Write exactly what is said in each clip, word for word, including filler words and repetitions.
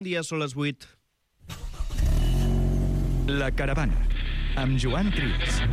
Dia són les vuit. La Caravana, amb Joan Trias.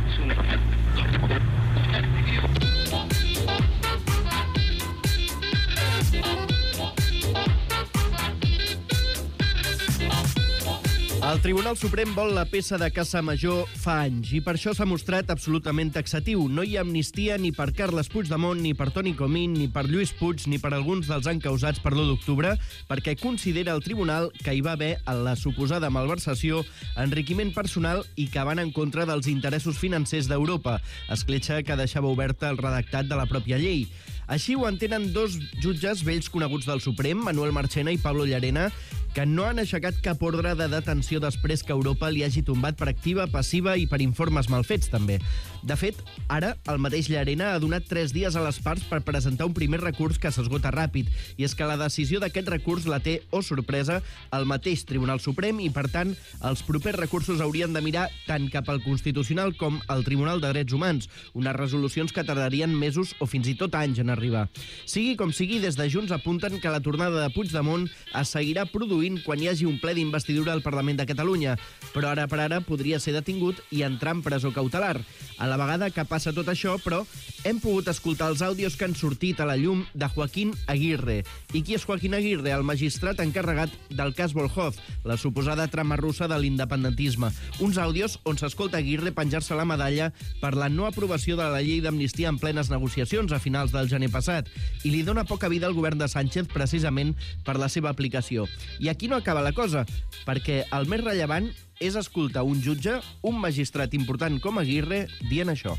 El Tribunal Suprem vol la peça de caça major fa anys i per això s'ha mostrat absolutament taxatiu. No hi ha amnistia ni per Carles Puigdemont, ni per Toni Comín, ni per Lluís Puig, ni per alguns dels encausats per l'u d'octubre, perquè considera el tribunal que hi va haver la suposada malversació, enriquiment personal i que van en contra dels interessos financers d'Europa, escletxa que deixava oberta el redactat de la pròpia llei. Així ho entenen dos jutges vells coneguts del Suprem, Manuel Marchena i Pablo Llarena, que no han aixecat cap ordre de detenció després que Europa li hagi tombat per activa, passiva i per informes mal fets, també. De fet, ara, el mateix Llarena ha donat tres dies a les parts per presentar un primer recurs que s'esgota ràpid, i és que la decisió d'aquest recurs la té, oh sorpresa, el mateix Tribunal Suprem i, per tant, els propers recursos haurien de mirar tant cap al Constitucional com al Tribunal de Drets Humans, unes resolucions que tardarien mesos o fins i tot anys en arribar. Sigui com sigui, des de Junts apunten que la tornada de Puigdemont es seguirà produint quan hi hagi un ple d'investidura al Parlament de Catalunya, però ara per ara podria ser detingut i entrar en presó cautelar. A la vegada que passa tot això, però, hem pogut escoltar els àudios que han sortit a la llum de Joaquín Aguirre. I qui és Joaquín Aguirre? El magistrat encarregat del cas Volhov, la suposada trama russa de l'independentisme. Uns àudios on s'escolta Aguirre penjar-se la medalla per la no aprovació de la llei d'amnistia en plenes negociacions a finals del gener passat, i li dona poca vida al govern de Sánchez precisament per la seva aplicació. I aquí no acaba la cosa, perquè el més rellevant és escoltar un jutge, un magistrat important com Aguirre, dient això.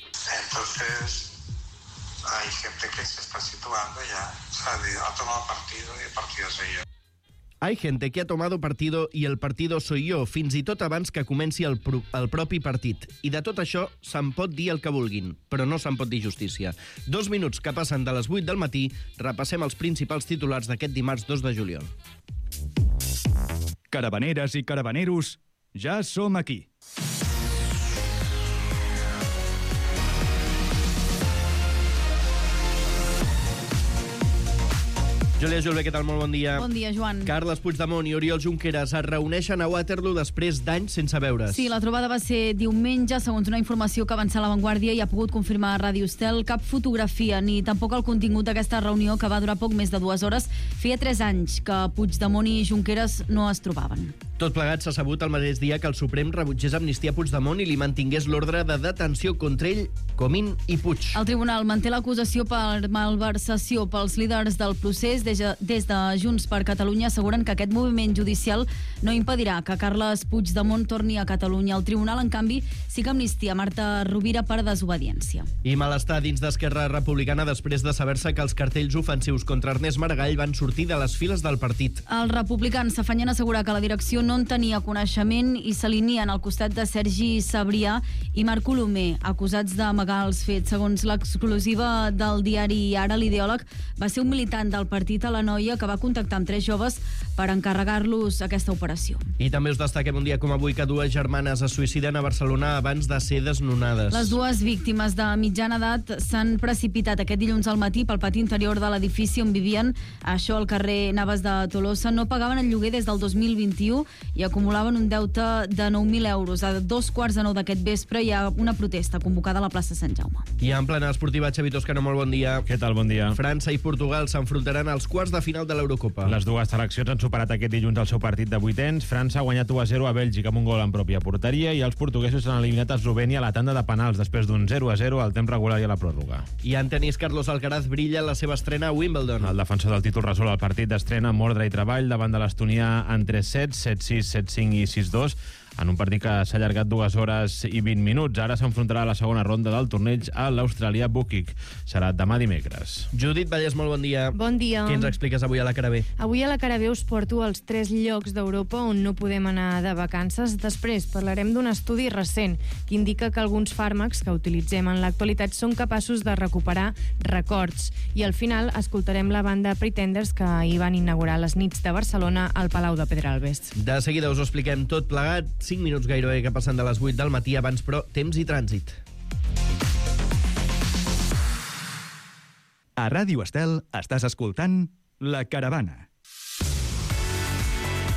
Entonces, hay gente que se está situando ya, o sea, ha tomado partido y el partido soy yo. Hay gente que ha tomado partido y el partido soy yo, fins i tot abans que comenci el, pro el propi partit. I de tot això se'n pot dir el que vulguin, però no se'n pot dir justícia. Dos minuts que passen de les vuit del matí, repassem els principals titulars d'aquest dimarts dos de juliol. Caravaneres i caravaneros, ja som aquí. Júlia Julve, què tal? Molt bon dia. Bon dia, Joan. Carles Puigdemont i Oriol Junqueras es reuneixen a Waterloo després d'anys sense veure's. Sí, la trobada va ser diumenge, segons una informació que avança a La Vanguardia i ha pogut confirmar a Ràdio Estel. Cap fotografia ni tampoc el contingut d'aquesta reunió, que va durar poc més de dues hores. Feia tres anys que Puigdemont i Junqueras no es trobaven. Tot plegat s'ha sabut el mateix dia que el Suprem rebutgés amnistia a Puigdemont i li mantingués l'ordre de detenció contra ell, Comín i Puig. El tribunal manté l'acusació per malversació pels líders del procés. Des de, des de Junts per Catalunya asseguren que aquest moviment judicial no impedirà que Carles Puigdemont torni a Catalunya. El tribunal, en canvi, sí que amnistia Marta Rovira per desobediència. I malestar dins d'Esquerra Republicana després de saber-se que els cartells ofensius contra Ernest Maragall van sortir de les files del partit. Els republicans s'afanyen a assegurar que la direcció no en tenia coneixement i s'alineen al costat de Sergi Sabrià i Marc Colomer, acusats d'amagar els fets. Segons l'exclusiva del diari Ara, l'ideòleg va ser un militant del partit a la Noia que va contactar amb tres joves per encarregar-los aquesta operació. I també us destaquem un dia com avui que dues germanes es suïciden a Barcelona abans de ser desnonades. Les dues víctimes de mitjana edat s'han precipitat aquest dilluns al matí pel pati interior de l'edifici on vivien, això al carrer Navas de Tolosa. No pagaven el lloguer des del dos mil vint-i-u i acumulaven un deute de nou mil euros. A dos quarts de nou d'aquest vespre hi ha una protesta convocada a la plaça Sant Jaume. I en plena esportiva, Xavi Toscano, molt bon dia. Què tal? Bon dia. França i Portugal s'enfrontaran als quarts de final de l'Eurocopa. Les dues seleccions han superat aquest dilluns el seu partit de vuitens. França ha guanyat u a zero a Bèlgica amb un gol en pròpia porteria i els portuguesos han eliminat a Eslovènia a la tanda de penals després d'un zero a zero al temps regular i a la pròrroga. I en tenis, Carlos Alcaraz brilla en la seva estrena a Wimbledon. El defensor del títol resol el partit d'estrena amb ordre i treball davant de l'estonià en tres sets, set sis, set cinc i sis dos, en un partit que s'ha allargat dues hores i vint minuts. Ara s'enfrontarà a la segona ronda del torneig a l'australià Bukik. Serà demà dimecres. Judit Vallès, molt bon dia. Bon dia. Què ens expliques avui a la Cara B? Avui a la Cara B us porto als tres llocs d'Europa on no podem anar de vacances. Després parlarem d'un estudi recent que indica que alguns fàrmacs que utilitzem en l'actualitat són capaços de recuperar records. I al final escoltarem la banda Pretenders, que ahir van inaugurar les nits de Barcelona al Palau de Pedralbes. De seguida us ho expliquem tot plegat. cinc minuts gairebé que passen de les vuit del matí. Abans, però, temps i trànsit. A Ràdio Estel estàs escoltant La Caravana.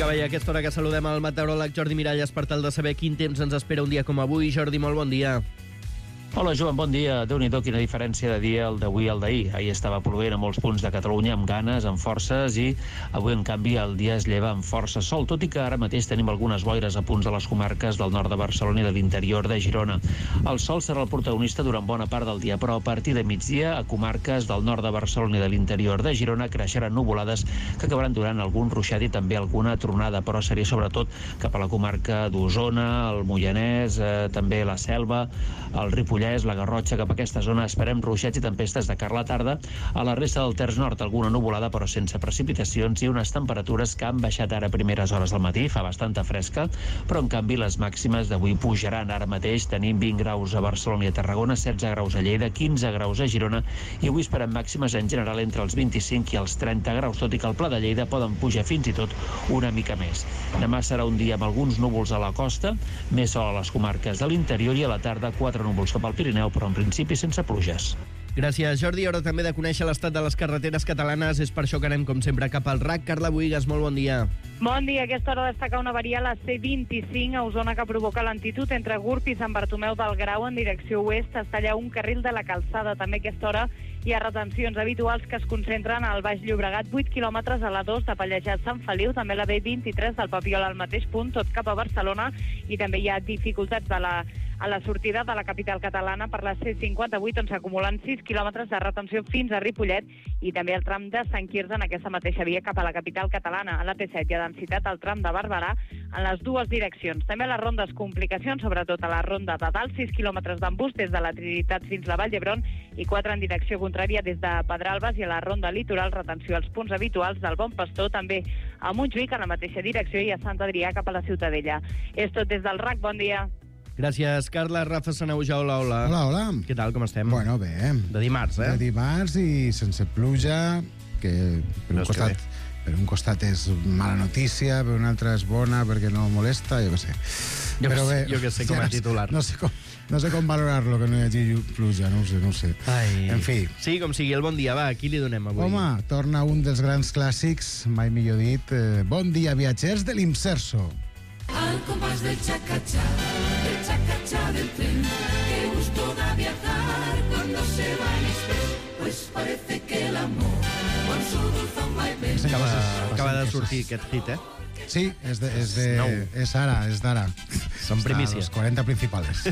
Vinga, veia, a aquesta hora que saludem el meteoròleg Jordi Miralles per tal de saber quin temps ens espera un dia com avui. Jordi, molt bon dia. Hola, Joan, bon dia. Déu-n'hi-do, quina diferència de dia el d'avui al d'ahir. Ahir estava plovent a molts punts de Catalunya amb ganes, amb forces, i avui, en canvi, el dia es lleva amb força sol, tot i que ara mateix tenim algunes boires a punts de les comarques del nord de Barcelona i de l'interior de Girona. El sol serà el protagonista durant bona part del dia, però a partir de migdia, a comarques del nord de Barcelona i de l'interior de Girona creixeran nuvolades que acabaran durant algun ruixat i també alguna tronada, però seria sobretot cap a la comarca d'Osona, el Moianès, eh, també la Selva, el Ripollès, la Garrotxa, cap a aquesta zona esperem ruixats i tempestes de cara a la tarda. A la resta del terç nord alguna nuvolada però sense precipitacions i unes temperatures que han baixat ara a primeres hores del matí, fa bastanta fresca, però en canvi les màximes d'avui pujaran. Ara mateix tenim vint graus a Barcelona i a Tarragona, setze graus a Lleida, quinze graus a Girona i avui esperem màximes en general entre els vint-i-cinc i els trenta graus, tot i que al Pla de Lleida poden pujar fins i tot una mica més. Demà serà un dia amb alguns núvols a la costa, més sol a les comarques de l'interior i a la tarda quatre núvols cap al Pirineu, però en principi sense pluges. Gràcies, Jordi. Hora també de conèixer l'estat de les carreteres catalanes. És per això que anem, com sempre, cap al R A C. Carla Boïgues, molt bon dia. Bon dia. A aquesta hora destaca una avaria a la C vint-i-cinc a Osona que provoca lentitud entre Gurb i Sant Bartomeu del Grau en direcció oest. Es talla un carril de la calçada. També a aquesta hora hi ha retencions habituals que es concentren al Baix Llobregat, vuit quilòmetres a la dos de Pallejà Sant Feliu, també la B vint-i-tres del Papiol al mateix punt, tot cap a Barcelona, i també hi ha dificultats a la, a la sortida de la capital catalana per la C cinquanta-vuit, on s'acumulen sis quilòmetres de retenció fins a Ripollet, i també el tram de Sant Quirze en aquesta mateixa via cap a la capital catalana. A la P set hi ha densitat al tram de Barberà en les dues direccions. També a les rondes complicacions, sobretot a la ronda de dalt, sis quilòmetres d'embús des de la Trinitat fins a la Vall d'Hebron i quatre en direcció contrària des de Pedralbes, i a la ronda litoral retenció als punts habituals del Bon Pastor, també a Montjuïc en la mateixa direcció i a Sant Adrià cap a la Ciutadella. És tot des del R A C, bon dia. Gràcies, Carla. Rafa Sanauja, hola, hola. Hola, hola. Què tal, com estem? Bueno, bé. De dimarts, eh? De dimarts i sense pluja, que per un, No, costat, per un costat és mala notícia, per un altre és bona perquè no molesta, jo què sé. Jo Però que bé, sé- jo que sé com a ja no- titular. No sé com, no sé com valorar-lo, que no hi hagi pluja, no ho sé, no ho sé. Ai. En fi. Sí, com sigui, el bon dia, va, a qui li donem avui? Home, torna un dels grans clàssics, mai millor dit. Eh, bon dia, viatgers de l'Imserso. Al compás del chacachá, del chacachá del tren, qué gusto da viajar cuando se va en express, pues parece que el amor con su dulzón vaivén. Acaba, acaba de sortir aquest hit, eh? Sí, és, de, és, de, Nou. és ara, és d'ara. Són Està primícia. als quaranta principals.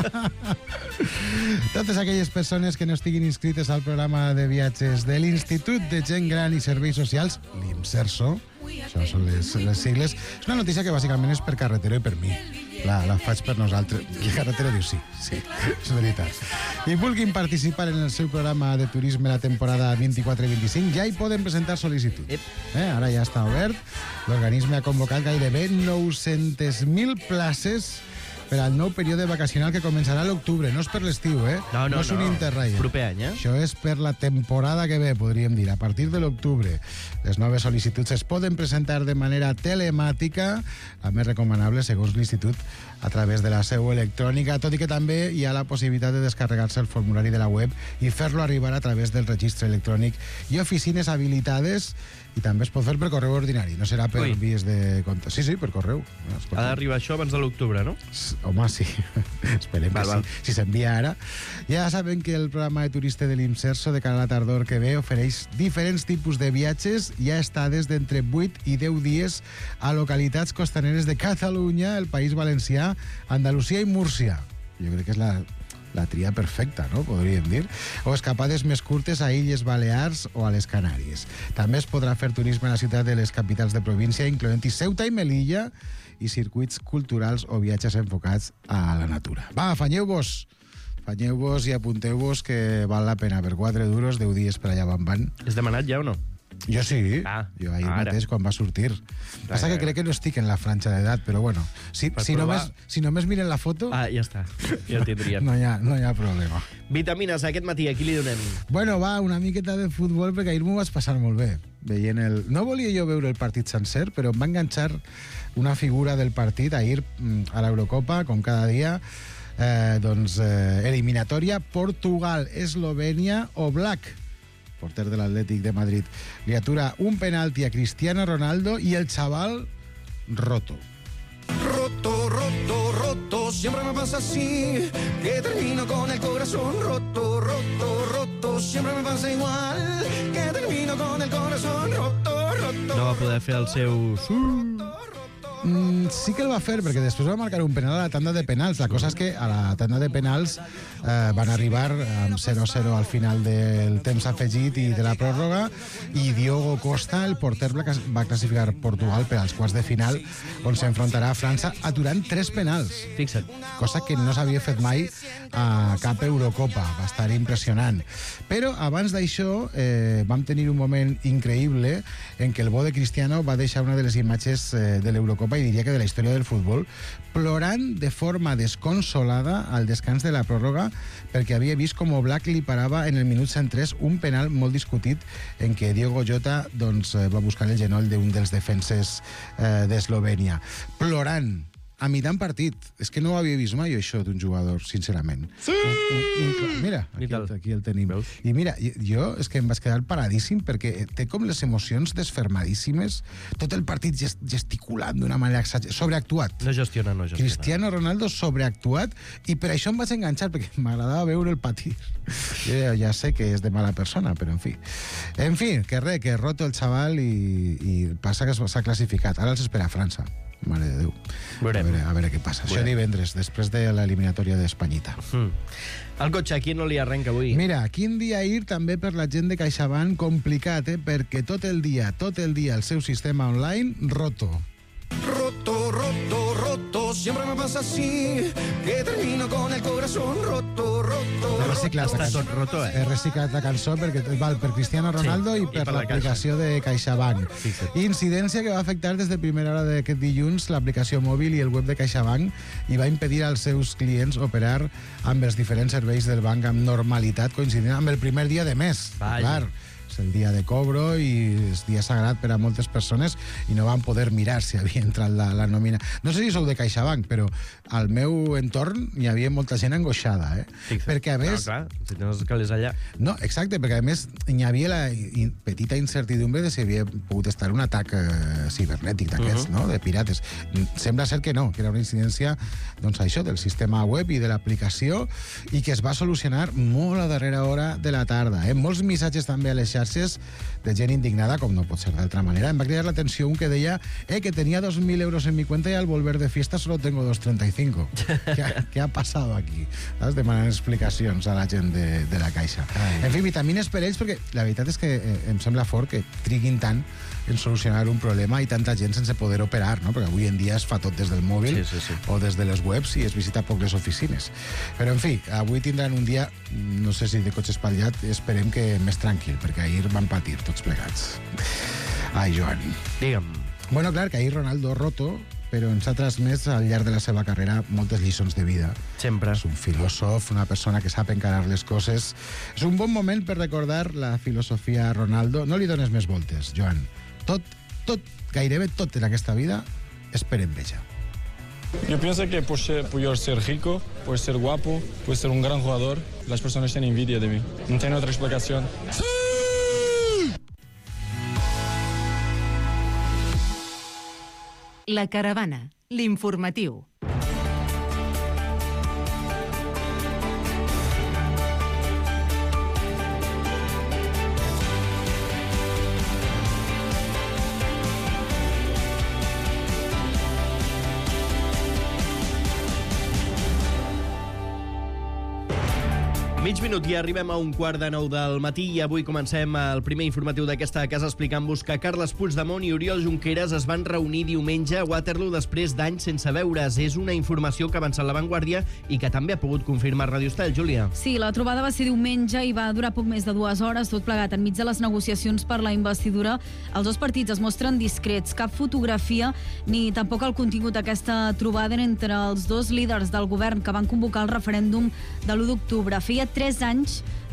Totes aquelles persones que no estiguin inscrites al programa de viatges de l'Institut de Gent Gran i Serveis Socials, l'Imserso, això són les, les sigles, és una notícia que bàsicament és per Carretero i per mi. La, la faig per nosaltres. I Carretero diu sí, sí, és veritat. I vulguin participar en el seu programa de turisme la temporada vint-i-quatre vint-i-cinc, ja hi poden presentar sol·licitud. Eh, ara ja està obert. L'organisme ha convocat gairebé nou-centes mil places per al nou període vacacional que començarà a l'octubre. No és per l'estiu, eh? No, no, no és un no. interrail. Proper any, eh? Això és per la temporada que ve, podríem dir, a partir de l'octubre. Les noves sol·licituds es poden presentar de manera telemàtica, la més recomanable, segons l'Institut, a través de la seu electrònica, tot i que també hi ha la possibilitat de descarregar-se el formulari de la web i fer-lo arribar a través del registre electrònic i oficines habilitades, i també es pot fer per correu ordinari, no serà per Ui. vies de compte. Sí, sí, per correu. Ha d'arribar això abans de l'octubre, no? Home, sí. Esperem Val, que val. sí. Si s'envia ara. Ja saben que el programa de turista de l'Imserso de cara a la tardor que ve ofereix diferents tipus de viatges. Hi ha estades d'entre vuit i deu dies a localitats costaneres de Catalunya, el País Valencià, Andalusia i Múrcia. Jo crec que és la, la tria perfecta, no? Podríem dir. O escapades més curtes a Illes Balears o a les Canàries. També es podrà fer turisme a la ciutat de les capitals de província, incloent-hi Ceuta i Melilla, i circuits culturals o viatges enfocats a la natura. Va, afanyeu-vos! Afanyeu-vos i apunteu-vos que val la pena. Per quatre duros, deu dies per allà van van. És demanat ja o no? Jo sí, Ah, jo ahir ara. mateix quan va sortir. Passa que crec que no estic en la franja d'edat, però bueno, si, Per si, provar. només, si només miren la foto, Ah, ja està. Ja ho tindrien. no, hi ha, no hi ha problema. Vitamines, aquest matí, a qui li donem? Bueno, va, una miqueta de futbol, perquè ahir m'ho vaig passar molt bé. Veient el... No volia jo veure el partit sencer, però em va enganxar una figura del partit ahir mm, a l'Eurocopa, com cada dia, eh, doncs, eh, eliminatòria Portugal-Eslovènia o Black, porter de l'Atlètic de Madrid. Li atura un penalti a Cristiano Ronaldo i el xaval roto. Roto, roto, roto, siempre me pasa así, que termino con el corazón roto, roto, roto, siempre me pasa igual, que termino con el corazón roto, roto. No va poder fer el seu... Mm, sí que el va fer, perquè després va marcar un penal a la tanda de penals. La cosa és que a la tanda de penals eh, van arribar amb zero a zero al final del temps afegit i de la pròrroga, i Diogo Costa, el porter, va classificar Portugal per als quarts de final, on s'enfrontarà a França aturant tres penals. Fixa't. Cosa que no s'havia fet mai a cap Eurocopa. Va estar impressionant. Però abans d'això eh, vam tenir un moment increïble en què el bo de Cristiano va deixar una de les imatges eh, de l'Eurocopa, i diria que de la història del futbol, plorant de forma desconsolada al descans de la pròrroga, perquè havia vist com Oblak li parava en el minut cent tres un penal molt discutit en què Diogo Jota doncs, va buscar el genoll d'un dels defenses eh, d'Eslovènia. Plorant a mitjan partit. És que no ho havia vist mai, això, d'un jugador, sincerament. Sí! Un, un, un, mira, aquí, el, aquí el tenim. Veus? I mira, jo és que em vaig quedar paradíssim perquè té com les emocions desfermadíssimes, tot el partit gest gesticulant d'una manera exagerada, sobreactuat. No gestiona, no gestiona. Cristiano Ronaldo sobreactuat, i per això em vaig enganxar, perquè m'agradava veure el patir. Jo ja, ja sé que és de mala persona, però en fi. En fi, que res, que roto el xaval i, i passa que s'ha classificat. Ara els espera a França. Mare de Déu. Veurem. A veure, a veure què passa. Veurem. Això divendres, després de l'eliminatòria d'Espanyita. Mm. El cotxe aquí no li arrenca avui. Mira, quin dia ir també per la gent de CaixaBank, complicat, eh? Perquè tot el dia, tot el dia el seu sistema online roto. Roto, roto, roto, siempre me pasa así, que termino con el corazón roto, roto. He reciclat, Està tot roto, eh? He reciclat la cançó perquè val per Cristiano Ronaldo sí, i per, per l'aplicació de CaixaBank. Sí, sí. Incidència que va afectar des de primera hora d'aquest dilluns l'aplicació mòbil i el web de CaixaBank i va impedir als seus clients operar amb els diferents serveis del banc amb normalitat, coincidint amb el primer dia de mes. Vaya. Clar, és el dia de cobro i és dia sagrat per a moltes persones i no van poder mirar si havia entrat la, la nòmina. No sé si sou de CaixaBank, però al meu entorn hi havia molta gent angoixada, eh? Fixa't. Perquè a més... No, clar, si no es calés allà. No, exacte, perquè a més hi havia la in, petita incertidumbre de si havia pogut estar un atac eh, cibernètic d'aquests, uh -huh. no?, de pirates. Sembla ser que no, que era una incidència, doncs això, del sistema web i de l'aplicació, i que es va solucionar molt a darrera hora de la tarda, eh? Molts missatges també a les xarxes de gent indignada, com no pot ser d'altra manera. Em va cridar l'atenció un que deia eh, que tenia dos mil euros en mi cuenta y al volver de fiesta solo tengo dos treinta y cinco. ¿Qué, ¿Qué ha pasado aquí? Saps? Demanant explicacions a la gent de, de la Caixa. Ai. En fi, vitamines per ells, perquè la veritat és que eh, em sembla fort que triguin tant en solucionar un problema i tanta gent sense poder operar, no? Perquè avui en dia es fa tot des del mòbil sí, sí, sí. o des de les webs i es visita poc les oficines. Però, en fi, avui tindran un dia, no sé si de cotxe espatllat, esperem que més tranquil, perquè ahir van patir tots plegats. Ai, Joan. Digue'm. Bueno, clar, que ahir Ronaldo roto, però ens ha transmès al llarg de la seva carrera moltes lliçons de vida. Sempre. És un filòsof, una persona que sap encarar les coses. És un bon moment per recordar la filosofia a Ronaldo. No li dones més voltes, Joan. Tot, tot, gairebé tot en aquesta vida és per enveja. Yo pienso que por, ser, por yo ser rico, por ser guapo, por ser un gran jugador, las personas tienen envidia de mí. No tiene otra explicación. ¡Sí! La Caravana, l'informatiu. Mig minut i arribem a un quart de nou del matí i avui comencem el primer informatiu d'aquesta casa explicant-vos que Carles Puigdemont i Oriol Junqueras es van reunir diumenge a Waterloo després d'anys sense veure's. És una informació que ha avançat La Vanguardia i que també ha pogut confirmar Radio Estel, Júlia. Sí, la trobada va ser diumenge i va durar poc més de dues hores, tot plegat enmig de les negociacions per la investidura. Els dos partits es mostren discrets, cap fotografia ni tampoc el contingut d'aquesta trobada entre els dos líders del govern que van convocar el referèndum de l'u d'octubre. Feia tres anys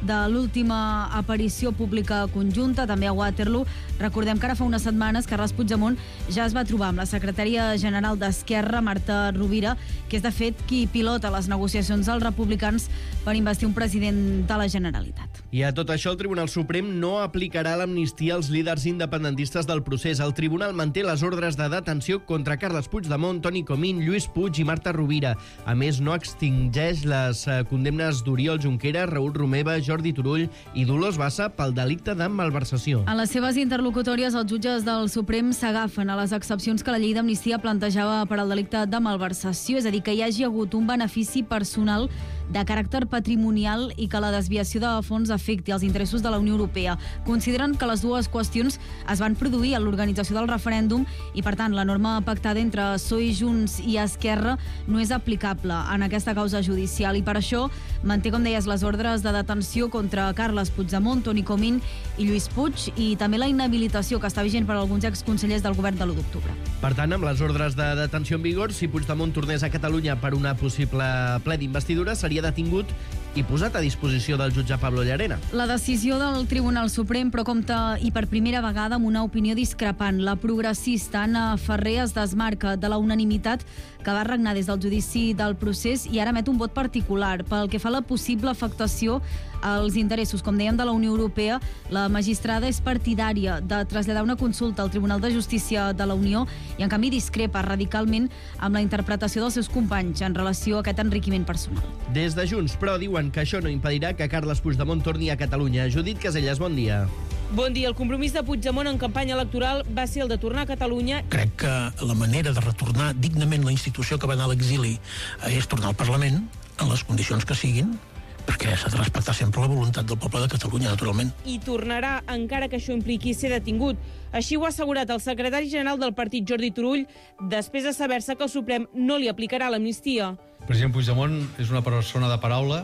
de l'última aparició pública conjunta, també a Waterloo. Recordem que ara fa unes setmanes Carles Puigdemont ja es va trobar amb la secretària general d'Esquerra, Marta Rovira, que és de fet qui pilota les negociacions dels republicans per investir un president de la Generalitat. I a tot això, el Tribunal Suprem no aplicarà l'amnistia als líders independentistes del procés. El tribunal manté les ordres de detenció contra Carles Puigdemont, Toni Comín, Lluís Puig i Marta Rovira. A més, no extingeix les condemnes d'Oriol Junqueras, Raül Romeva, Jordi Turull i Dolors Bassa pel delicte de malversació. En les seves interlocutòries, els jutges del Suprem s'agafen a les excepcions que la llei d'amnistia plantejava per al delicte de malversació, és a dir, que hi hagi hagut un benefici personal de caràcter patrimonial i que la desviació de fons afecti els interessos de la Unió Europea. Consideren que les dues qüestions es van produir a l'organització del referèndum i, per tant, la norma pactada entre P S O E, Junts i Esquerra no és aplicable en aquesta causa judicial i per això manté, com deies, les ordres de detenció contra Carles Puigdemont, Toni Comín i Lluís Puig i també la inhabilitació que està vigent per a alguns exconsellers del govern de l'u d'octubre. Per tant, amb les ordres de detenció en vigor, si Puigdemont tornés a Catalunya per una possible ple d'investidura, seria detingut i posat a disposició del jutge Pablo Llarena. La decisió del Tribunal Suprem, però compta, i per primera vegada, amb una opinió discrepant. La progressista Anna Ferrer es desmarca de la unanimitat que va regnar des del judici del procés i ara emet un vot particular. Pel que fa a la possible afectació als interessos, com dèiem, de la Unió Europea, la magistrada és partidària de traslladar una consulta al Tribunal de Justícia de la Unió i, en canvi, discrepa radicalment amb la interpretació dels seus companys en relació a aquest enriquiment personal. Des de Junts, però, diuen que això no impedirà que Carles Puigdemont torni a Catalunya. Judit Caselles, bon dia. Bon dia. El compromís de Puigdemont en campanya electoral va ser el de tornar a Catalunya. Crec que la manera de retornar dignament la institució que va anar a l'exili és tornar al Parlament, en les condicions que siguin, perquè s'ha de respectar sempre la voluntat del poble de Catalunya, naturalment. I tornarà, encara que això impliqui ser detingut. Així ho ha assegurat el secretari general del partit, Jordi Turull, després de saber-se que el Suprem no li aplicarà l'amnistia. El president Puigdemont és una persona de paraula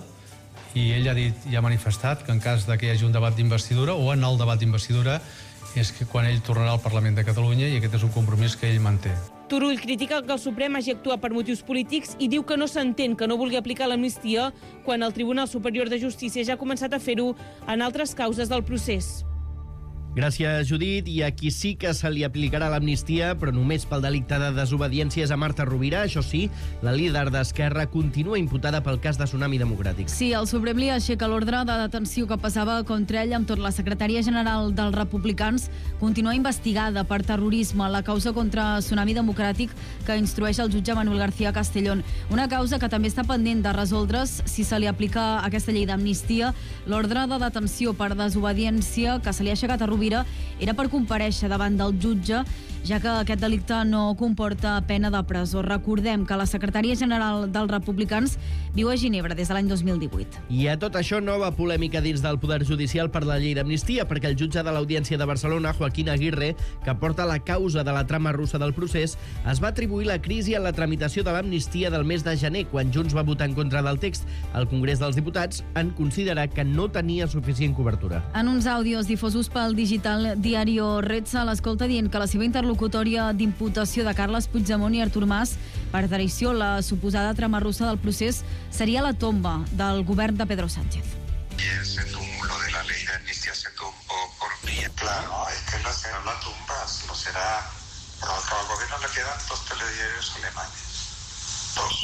i ell ha dit i ha manifestat que en cas de que hi hagi un debat d'investidura o en el debat d'investidura és que quan ell tornarà al Parlament de Catalunya i aquest és un compromís que ell manté. Turull critica que el Suprem hagi actuat per motius polítics i diu que no s'entén que no vulgui aplicar l'amnistia quan el Tribunal Superior de Justícia ja ha començat a fer-ho en altres causes del procés. Gràcies, Judit. I a qui sí que se li aplicarà l'amnistia, però només pel delicte de desobediència, és a Marta Rovira. Això sí, la líder d'Esquerra continua imputada pel cas de Tsunami Democràtic. Sí, el Suprem li aixeca l'ordre de detenció que passava contra ell amb tot. La secretària general dels Republicans continua investigada per terrorisme, la causa contra Tsunami Democràtic que instrueix el jutge Manuel García Castellón. Una causa que també està pendent de resoldre's si se li aplica aquesta llei d'amnistia. L'ordre de detenció per desobediència que se li ha aixecat a Rovira era per comparèixer davant del jutge, ja que aquest delicte no comporta pena de presó. Recordem que la secretària general dels Republicans viu a Ginebra des de l'any dos mil divuit. I a tot això, nova polèmica dins del Poder Judicial per la llei d'amnistia, perquè el jutge de l'Audiència de Barcelona, Joaquín Aguirre, que porta la causa de la trama russa del procés, es va atribuir la crisi en la tramitació de l'amnistia del mes de gener, quan Junts va votar en contra del text. El Congrés dels Diputats en considera que no tenia suficient cobertura. En uns àudios difosos pel digital Diario Red se l'escolta dient que la seva interlocutòria d'imputació de Carles Puigdemont i Artur Mas per traïció, la suposada trama russa del procés, seria la tomba del govern de Pedro Sánchez. Y ese tumbo de la ley de amnistía se tumbó por mí. Claro, es que no será una tumba, no será... Pero al gobierno le quedan dos telediarios alemanes. Dos.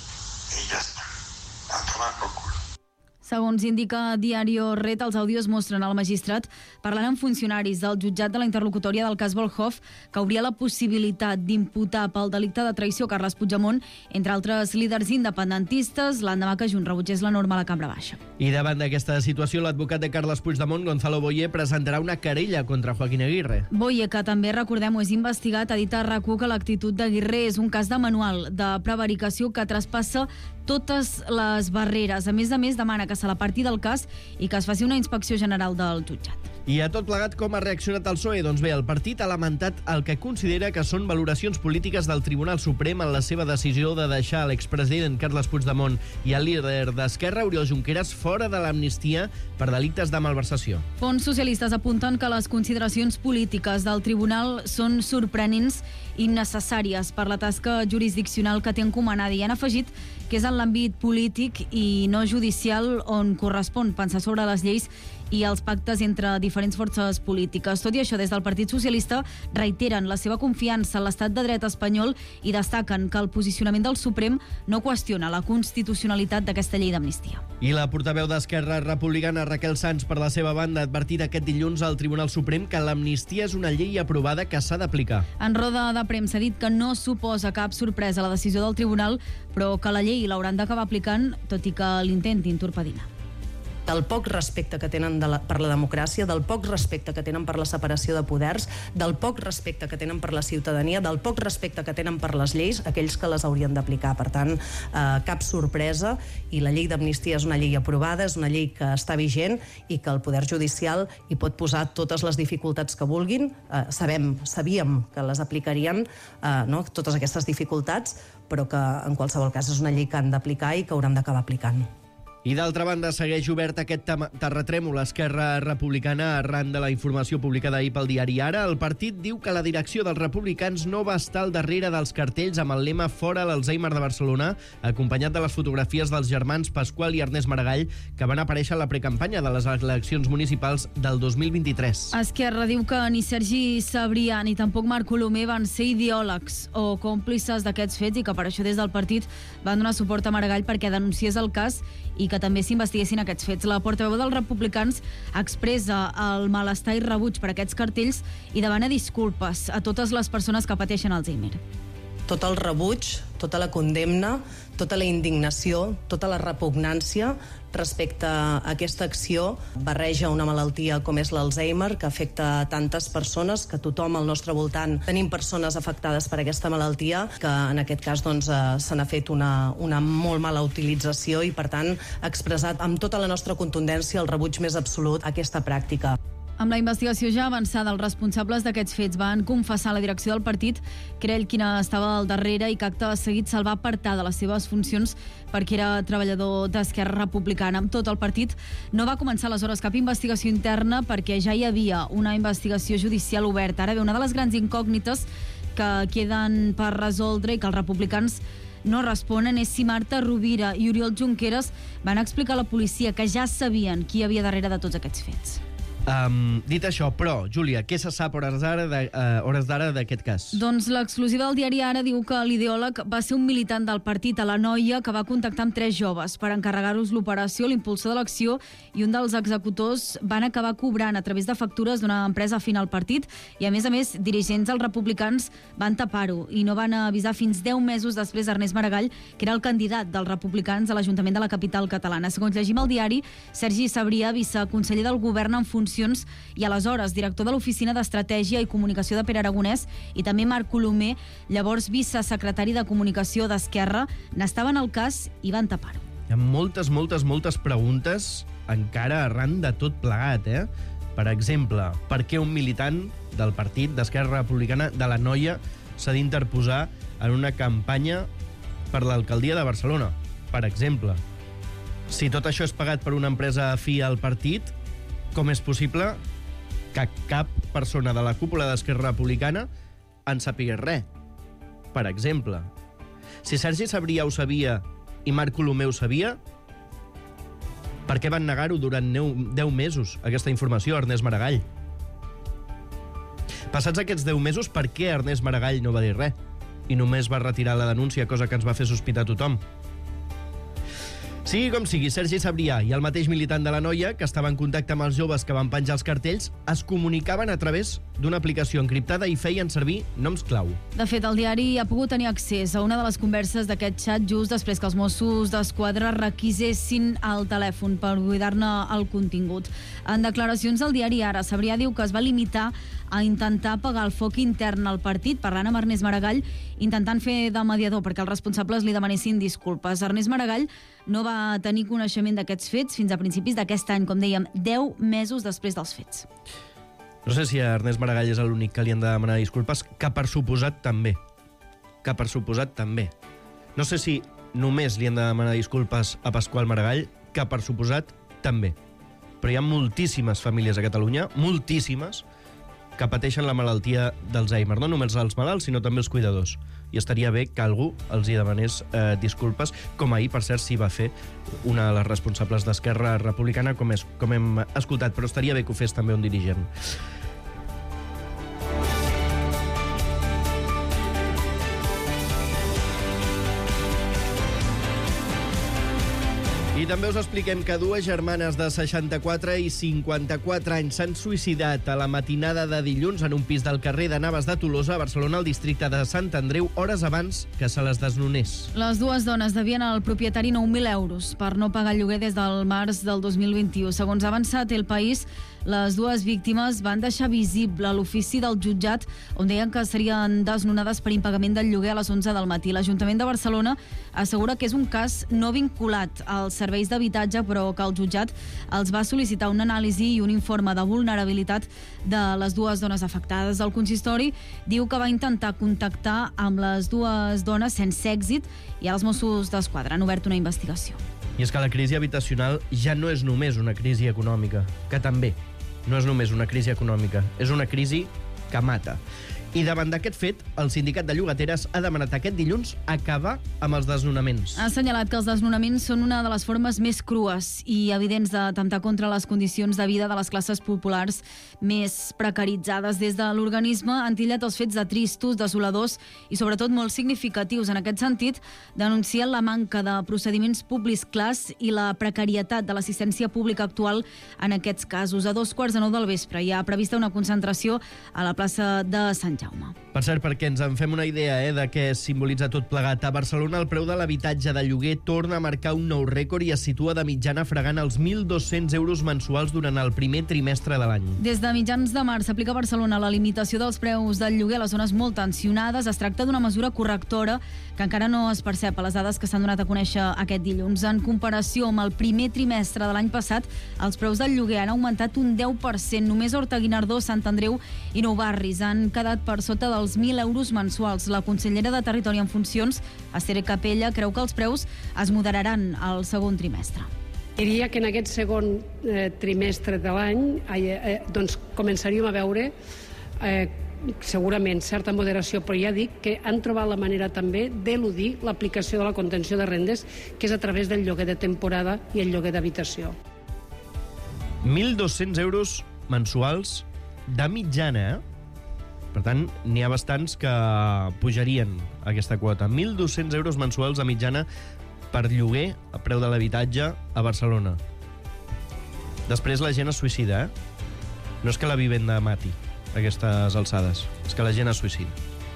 Y ya está. A tomar por culo. Segons indica Diario Red, els àudios mostren el magistrat parlant amb funcionaris del jutjat de la interlocutòria del cas Volhov, que hauria la possibilitat d'imputar pel delicte de traïció Carles Puigdemont, entre altres líders independentistes, l'endemà que Junts rebutgés la norma a la Cambra Baixa. I davant d'aquesta situació, l'advocat de Carles Puigdemont, Gonzalo Boye, presentarà una querella contra Joaquín Aguirre. Boye, que també, recordem-ho, és investigat, ha dit a RAC u que l'actitud d'Aguirre és un cas de manual de prevaricació que traspassa totes les barreres. A més a més, demana que se l'aparti del cas i que es faci una inspecció general del jutjat. I a tot plegat, com ha reaccionat el P S O E? Doncs bé, el partit ha lamentat el que considera que són valoracions polítiques del Tribunal Suprem en la seva decisió de deixar l'expresident Carles Puigdemont i el líder d'Esquerra, Oriol Junqueras, fora de l'amnistia per delictes de malversació. Fons socialistes apunten que les consideracions polítiques del tribunal són sorprenents innecessàries per la tasca jurisdiccional que té encomanada, i han afegit que és en l'àmbit polític i no judicial on correspon pensar sobre les lleis i els pactes entre diferents forces polítiques. Tot i això, des del Partit Socialista reiteren la seva confiança en l'estat de dret espanyol i destaquen que el posicionament del Suprem no qüestiona la constitucionalitat d'aquesta llei d'amnistia. I la portaveu d'Esquerra Republicana, Raquel Sans, per la seva banda, ha advertit aquest dilluns al Tribunal Suprem que l'amnistia és una llei aprovada que s'ha d'aplicar. En roda de premsa ha dit que no suposa cap sorpresa la decisió del tribunal, però que la llei l'hauran d'acabar aplicant, tot i que l'intentin torpedinar. Del poc respecte que tenen de la, per la democràcia, del poc respecte que tenen per la separació de poders, del poc respecte que tenen per la ciutadania, del poc respecte que tenen per les lleis, aquells que les haurien d'aplicar. Per tant, eh, cap sorpresa, i la llei d'amnistia és una llei aprovada, és una llei que està vigent i que el Poder Judicial hi pot posar totes les dificultats que vulguin. Eh, sabem, sabíem que les aplicarien, eh, no?, totes aquestes dificultats, però que en qualsevol cas és una llei que han d'aplicar i que hauran d'acabar aplicant. I d'altra banda, segueix obert aquest terratrèmol a Esquerra Republicana arran de la informació publicada ahir pel diari Ara. El partit diu que la direcció dels republicans no va estar al darrere dels cartells amb el lema Fora l'Alzheimer de Barcelona, acompanyat de les fotografies dels germans Pasqual i Ernest Maragall, que van aparèixer a la precampanya de les eleccions municipals del dos mil vint-i-tres. Esquerra diu que ni Sergi Sabrià ni tampoc Marc Colomer van ser ideòlegs o còmplices d'aquests fets, i que per això des del partit van donar suport a Maragall perquè denunciés el cas i que també s'investiguessin aquests fets. La portaveu dels republicans expressa el malestar i rebuig per aquests cartells i demana disculpes a totes les persones que pateixen Alzheimer. Tot el rebuig, tota la condemna, tota la indignació, tota la repugnància respecte a aquesta acció. Barreja una malaltia com és l'Alzheimer, que afecta a tantes persones, que tothom al nostre voltant tenim persones afectades per aquesta malaltia, que en aquest cas doncs, se n'ha fet una, una molt mala utilització i, per tant, ha expressat amb tota la nostra contundència el rebuig més absolut a aquesta pràctica. Amb la investigació ja avançada, els responsables d'aquests fets van confessar a la direcció del partit que era ell qui estava al darrere i que acte seguit se'l va apartar de les seves funcions perquè era treballador d'Esquerra Republicana. Amb tot, el partit no va començar aleshores cap investigació interna perquè ja hi havia una investigació judicial oberta. Ara bé, una de les grans incògnites que queden per resoldre i que els republicans no responen és si Marta Rovira i Oriol Junqueras van explicar a la policia que ja sabien qui hi havia darrere de tots aquests fets. Um, dit això, però, Júlia, què se sap a hores d'ara de, uh, hores d'ara d'aquest cas? Doncs l'exclusiva del diari Ara diu que l'ideòleg va ser un militant del partit a la Noia que va contactar amb tres joves per encarregar-los l'operació, l'impulsor de l'acció, i un dels executors van acabar cobrant a través de factures d'una empresa afina al partit, i a més a més, dirigents dels republicans van tapar-ho i no van avisar fins deu mesos després d'Ernest Maragall, que era el candidat dels republicans a l'Ajuntament de la capital catalana. Segons llegim al diari, Sergi Sabrià, viceconseller del govern en funcions i aleshores director de l'Oficina d'Estratègia i Comunicació de Pere Aragonès, i també Marc Colomer, llavors vicesecretari de Comunicació d'Esquerra, n'estaven al cas i van tapar-ho. Hi ha moltes, moltes, moltes preguntes encara arran de tot plegat, eh? Per exemple, per què un militant del partit d'Esquerra Republicana de la Noia s'ha d'interposar en una campanya per l'alcaldia de Barcelona? Per exemple, si tot això és pagat per una empresa afí al partit, com és possible que cap persona de la cúpula d'Esquerra Republicana en sàpigués res? Per exemple, si Sergi Sabrià ho sabia i Marc Colomer ho sabia, per què van negar-ho durant deu mesos, aquesta informació, a Ernest Maragall? Passats aquests deu mesos, per què Ernest Maragall no va dir res? I només va retirar la denúncia, cosa que ens va fer sospitar tothom. Sigui com sigui, Sergi Sabrià i el mateix militant de la Noia, que estava en contacte amb els joves que van penjar els cartells, es comunicaven a través d'una aplicació encriptada i feien servir noms clau. De fet, el diari ha pogut tenir accés a una de les converses d'aquest xat just després que els Mossos d'Esquadra requisessin el telèfon per buidar-ne el contingut. En declaracions al diari Ara, Sabrià diu que es va limitar a intentar apagar el foc intern al partit, parlant amb Ernest Maragall, intentant fer de mediador perquè els responsables li demanessin disculpes. Ernest Maragall no va tenir coneixement d'aquests fets fins a principis d'aquest any, com dèiem, deu mesos després dels fets. No sé si a Ernest Maragall és l'únic que li han de demanar disculpes, que per suposat també. Que per suposat també. No sé si només li han de demanar disculpes a Pasqual Maragall, que per suposat també. Però hi ha moltíssimes famílies a Catalunya, moltíssimes, que pateixen la malaltia d'Alzheimer. No només els malalts, sinó també els cuidadors. I estaria bé que algú els hi demanés eh, disculpes, com ahir, per cert, s'hi va fer una de les responsables d'Esquerra Republicana, com, és, com hem escoltat, però estaria bé que ho fes també un dirigent. I també us expliquem que dues germanes de seixanta-quatre i cinquanta-quatre anys s'han suïcidat a la matinada de dilluns en un pis del carrer de Navas de Tolosa, a Barcelona, al districte de Sant Andreu, hores abans que se les desnonés. Les dues dones devien al propietari nou mil euros per no pagar el lloguer des del març del dos mil vint-i-u. Segons ha avançat El País, les dues víctimes van deixar visible l'ofici del jutjat on deien que serien desnonades per impagament del lloguer a les onze del matí. L'Ajuntament de Barcelona assegura que és un cas no vinculat als serveis d'habitatge, però que el jutjat els va sol·licitar una anàlisi i un informe de vulnerabilitat de les dues dones afectades. El consistori diu que va intentar contactar amb les dues dones sense èxit i els Mossos d'Esquadra han obert una investigació. I és que la crisi habitacional ja no és només una crisi econòmica, que també no és només una crisi econòmica, és una crisi que mata. I davant d'aquest fet, el sindicat de llogateres ha demanat aquest dilluns acabar amb els desnonaments. Ha assenyalat que els desnonaments són una de les formes més crues i evidents d'atemptar contra les condicions de vida de les classes populars més precaritzades. Des de l'organisme han titllat els fets de tristos, desoladors i sobretot molt significatius. En aquest sentit, denuncien la manca de procediments públics clars i la precarietat de l'assistència pública actual en aquests casos. A dos quarts de nou del vespre hi ha prevista una concentració a la plaça de Sant Jaume. Per cert, perquè ens en fem una idea eh, de què simbolitza tot plegat, a Barcelona el preu de l'habitatge de lloguer torna a marcar un nou rècord i es situa de mitjana fregant els mil dos-cents euros mensuals durant el primer trimestre de l'any. Des de mitjans de març s'aplica a Barcelona la limitació dels preus del lloguer a les zones molt tensionades. Es tracta d'una mesura correctora que encara no es percep a les dades que s'han donat a conèixer aquest dilluns. En comparació amb el primer trimestre de l'any passat, els preus del lloguer han augmentat un deu per cent. Només Horta Guinardó, Sant Andreu i Nou Barris han quedat per sota dels mil euros mensuals. La consellera de Territori en funcions, Esther Capella, creu que els preus es moderaran al segon trimestre. Diria que en aquest segon eh, trimestre de l'any eh, doncs començaríem a veure eh, segurament certa moderació, però ja dic que han trobat la manera també d'eludir l'aplicació de la contenció de rendes, que és a través del lloguer de temporada i el lloguer d'habitació. mil dos-cents euros mensuals de mitjana, eh? Per tant, n'hi ha bastants que pujarien aquesta quota. mil dos-cents euros mensuals a mitjana per lloguer a preu de l'habitatge a Barcelona. Després la gent es suïcida, eh? No és que la vivenda mati a aquestes alçades, és que la gent es suïcida.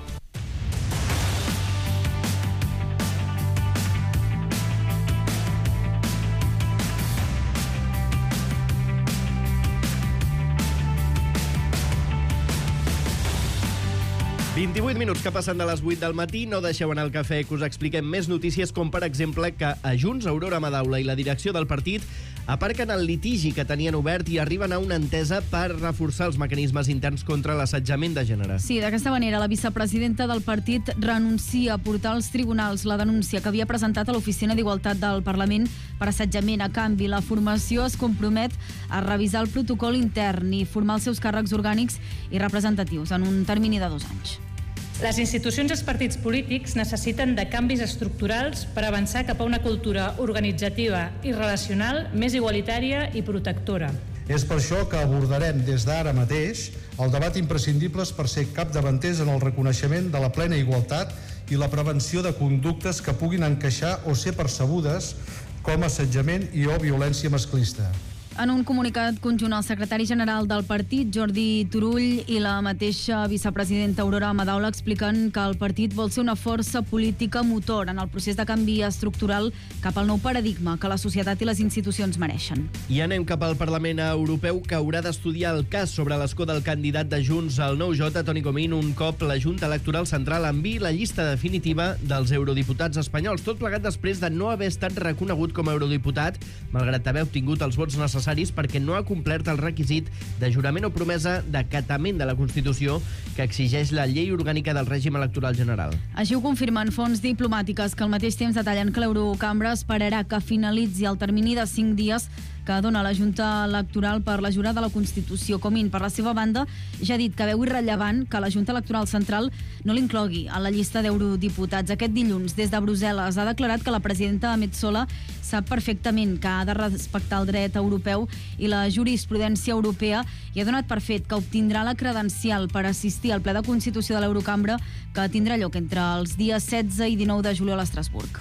vint-i-vuit minuts que passen de les vuit del matí. No deixeu anar el cafè, que us expliquem més notícies, com per exemple que a Junts, Aurora Madaula i la direcció del partit aparquen el litigi que tenien obert i arriben a una entesa per reforçar els mecanismes interns contra l'assetjament de gènere. Sí, d'aquesta manera la vicepresidenta del partit renuncia a portar als tribunals la denúncia que havia presentat a l'Oficina d'Igualtat del Parlament per assetjament. A canvi, la formació es compromet a revisar el protocol intern i formar els seus càrrecs orgànics i representatius en un termini de dos anys. Les institucions i els partits polítics necessiten de canvis estructurals per avançar cap a una cultura organitzativa i relacional més igualitària i protectora. És per això que abordarem des d'ara mateix el debat imprescindible per ser capdavanters en el reconeixement de la plena igualtat i la prevenció de conductes que puguin encaixar o ser percebudes com assetjament i o violència masclista. En un comunicat conjunt, el secretari general del partit, Jordi Turull, i la mateixa vicepresidenta Aurora Madaula expliquen que el partit vol ser una força política motor en el procés de canvi estructural cap al nou paradigma que la societat i les institucions mereixen. I anem cap al Parlament Europeu, que haurà d'estudiar el cas sobre l'escó del candidat de Junts al nou J, Toni Comín, un cop la Junta Electoral Central enviï la llista definitiva dels eurodiputats espanyols. Tot plegat després de no haver estat reconegut com a eurodiputat, malgrat haver obtingut els vots necessaris perquè no ha complert el requisit de jurament o promesa d'acatament de la Constitució que exigeix la llei orgànica del règim electoral general. Així ho confirmen fonts diplomàtiques, que al mateix temps detallen que l'Eurocambra esperarà que finalitzi el termini de cinc dies que dona la Junta Electoral per la jurada de la Constitució. Comín, per la seva banda, ja ha dit que veu irrellevant que la Junta Electoral Central no l'inclogui a la llista d'eurodiputats. Aquest dilluns, des de Brussel·les, ha declarat que la presidenta Metsola sap perfectament que ha de respectar el dret europeu i la jurisprudència europea i ha donat per fet que obtindrà la credencial per assistir al ple de Constitució de l'Eurocambra que tindrà lloc entre els dies setze i dinou de juliol a Estrasburg.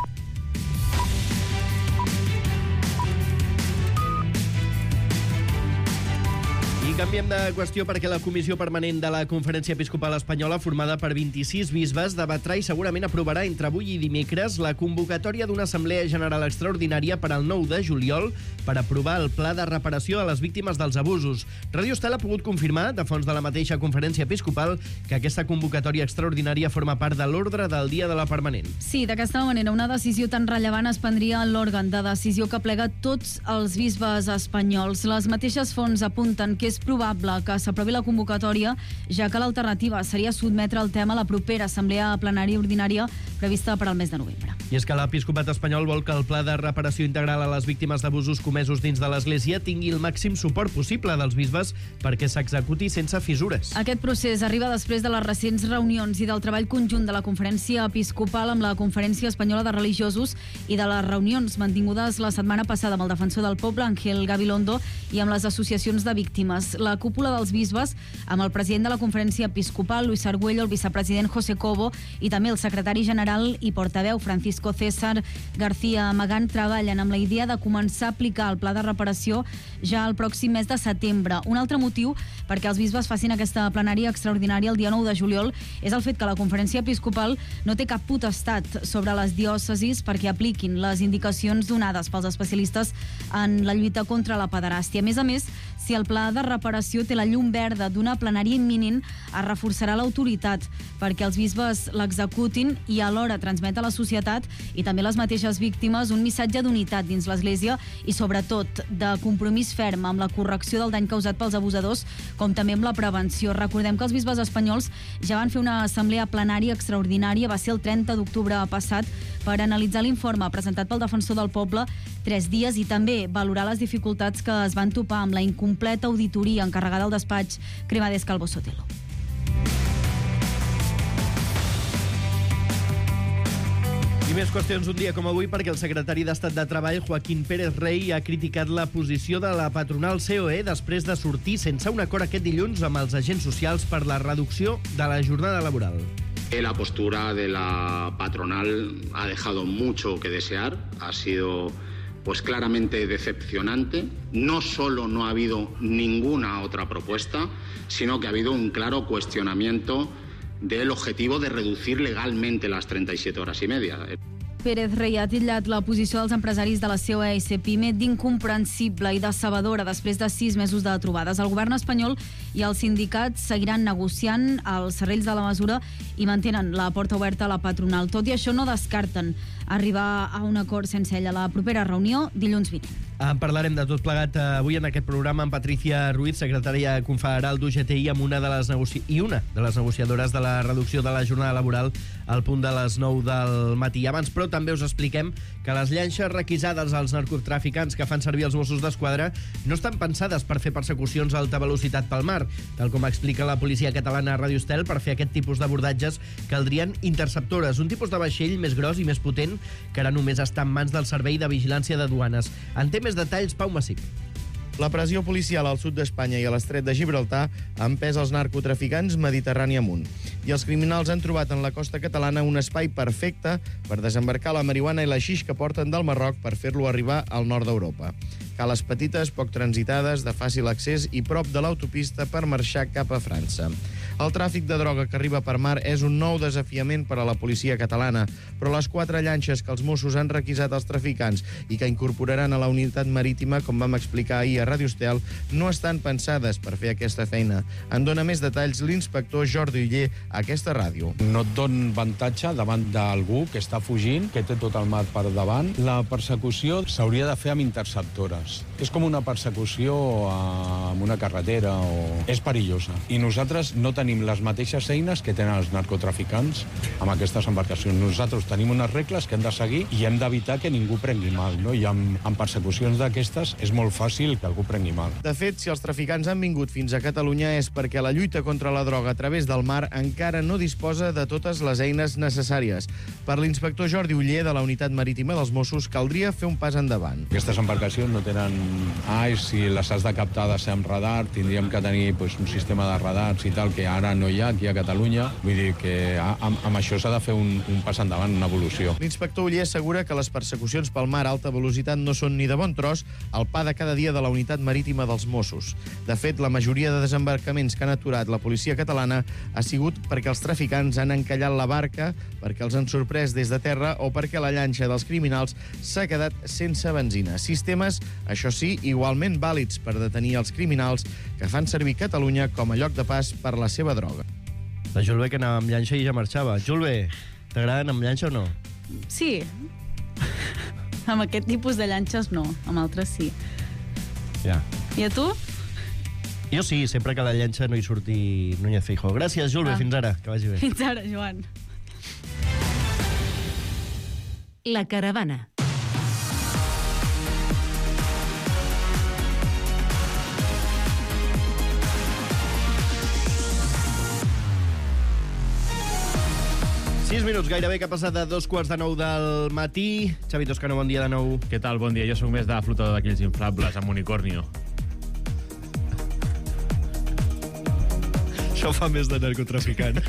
I canviem de qüestió perquè la Comissió Permanent de la Conferència Episcopal Espanyola, formada per vint-i-sis bisbes, debatrà i segurament aprovarà entre avui i dimecres la convocatòria d'una Assemblea General Extraordinària per al nou de juliol per aprovar el pla de reparació a les víctimes dels abusos. Radio Estel ha pogut confirmar, de fons de la mateixa Conferència Episcopal, que aquesta convocatòria extraordinària forma part de l'ordre del dia de la Permanent. Sí, d'aquesta manera, una decisió tan rellevant es prendria en l'òrgan de decisió que plega tots els bisbes espanyols. Les mateixes fonts apunten que és probable que s'aprovi la convocatòria, ja que l'alternativa seria sotmetre el tema a la propera assemblea plenària ordinària prevista per al mes de novembre. I és que l'Episcopat espanyol vol que el pla de reparació integral a les víctimes d'abusos comesos dins de l'Església tingui el màxim suport possible dels bisbes perquè s'executi sense fissures. Aquest procés arriba després de les recents reunions i del treball conjunt de la Conferència Episcopal amb la Conferència Espanyola de Religiosos i de les reunions mantingudes la setmana passada amb el defensor del poble, Ángel Gabilondo, i amb les associacions de víctimes. La cúpula dels bisbes, amb el president de la Conferència Episcopal, Luis Argüello, el vicepresident José Cobo i també el secretari general i portaveu Francisco César García Magán, treballen amb la idea de començar a aplicar el pla de reparació ja el pròxim mes de setembre. Un altre motiu perquè els bisbes facin aquesta plenària extraordinària el dia nou de juliol és el fet que la Conferència Episcopal no té cap potestat sobre les diòcesis perquè apliquin les indicacions donades pels especialistes en la lluita contra la pederàstia. A més a més, si el pla de reparació té la llum verda d'una plenària imminent, es reforçarà l'autoritat perquè els bisbes l'executin i alhora transmet a la societat i també les mateixes víctimes un missatge d'unitat dins l'Església i sobretot de compromís ferm amb la correcció del dany causat pels abusadors com també amb la prevenció. Recordem que els bisbes espanyols ja van fer una assemblea plenària extraordinària, va ser el trenta d'octubre passat, per analitzar l'informe presentat pel defensor del poble tres dies i també valorar les dificultats que es van topar amb la incompleta auditoria encarregada al despatx Cremades Calvo Sotelo. I més qüestions un dia com avui perquè el secretari d'Estat de Treball, Joaquín Pérez Rey, ha criticat la posició de la patronal C O E després de sortir sense un acord aquest dilluns amb els agents socials per la reducció de la jornada laboral. La postura de la patronal ha dejado mucho que desear, ha sido pues claramente decepcionante. No solo no ha habido ninguna otra propuesta, sino que ha habido un claro cuestionamiento del objetivo de reducir legalmente las treinta y siete horas y media. Pérez Rey ha titllat la posició dels empresaris de la C O E i Cepime d'incomprensible i decebedora després de sis mesos de trobades. El govern espanyol i els sindicats seguiran negociant els serrells de la mesura i mantenen la porta oberta a la patronal. Tot i això, no descarten arribar a un acord sense ella a la propera reunió dilluns vinent. En parlarem de tot plegat avui en aquest programa amb Patricia Ruiz, secretària confederal d'U G T I, amb una de les negoci... i una de les negociadores de la reducció de la jornada laboral al punt de les nou del matí. Abans, però, també us expliquem que les llanxes requisades als narcotraficants que fan servir els Mossos d'Esquadra no estan pensades per fer persecucions a alta velocitat pel mar. Tal com explica la policia catalana a Radio Estel, per fer aquest tipus d'abordatges caldrien interceptores, un tipus de vaixell més gros i més potent que ara només està en mans del Servei de Vigilància de Duanes. En té més detalls, Pau Massip. La pressió policial al sud d'Espanya i a l'estret de Gibraltar ha empès els narcotraficants Mediterrani amunt. I els criminals han trobat en la costa catalana un espai perfecte per desembarcar la marihuana i la xix que porten del Marroc per fer-lo arribar al nord d'Europa. Cales petites, poc transitades, de fàcil accés i prop de l'autopista per marxar cap a França. El tràfic de droga que arriba per mar és un nou desafiament per a la policia catalana, però les quatre llanxes que els Mossos han requisat als traficants i que incorporaran a la unitat marítima, com vam explicar ahir a Radio Estel, no estan pensades per fer aquesta feina. En dona més detalls l'inspector Jordi Uller a aquesta ràdio. No et don avantatge davant d'algú que està fugint, que té tot el mar per davant. La persecució s'hauria de fer amb interceptores. perilloses. És com una persecució amb una carretera o... És perillosa. I nosaltres no tenim les mateixes eines que tenen els narcotraficants amb aquestes embarcacions. Nosaltres tenim unes regles que hem de seguir i hem d'evitar que ningú prengui mal, no? I amb, amb persecucions d'aquestes és molt fàcil que algú prengui mal. De fet, si els traficants han vingut fins a Catalunya és perquè la lluita contra la droga a través del mar encara no disposa de totes les eines necessàries. Per l'inspector Jordi Uller, de la Unitat Marítima dels Mossos, caldria fer un pas endavant. Aquestes embarcacions no tenen ais, si les has de captar ha de ser amb radar, tindríem que tenir pues, un sistema de radars i tal, que ara no hi ha aquí a Catalunya. Vull dir que amb, amb això s'ha de fer un, un pas endavant, una evolució. L'inspector Uller assegura que les persecucions pel mar a alta velocitat no són ni de bon tros el pa de cada dia de la Unitat Marítima dels Mossos. De fet, la majoria de desembarcaments que han aturat la policia catalana ha sigut perquè els traficants han encallat la barca, perquè els han sorprès des de terra o perquè la llanxa dels criminals s'ha quedat sense benzina. Sistemes, això sí, igualment vàlids per detenir els criminals que fan servir Catalunya com a lloc de pas per la seva droga. La Julve que anava amb llanxa i ja marxava. Julve, t'agraden amb llanxa o no? Sí. Amb aquest tipus de llanxes no, amb altres sí. Ja. I a tu? Jo sí, sempre que a la llanxa no hi surti Núñez Feijóo. Gràcies, Julve, Ah. fins ara, que vagi bé. Fins ara, Joan. La caravana. Sis minuts, gairebé que ha passat de dos quarts de nou del matí. Xavi Toscano, bon dia de nou. Què tal? Bon dia. Jo sóc més de flotador d'aquells inflables amb unicornio. Això fa més de narcotraficant.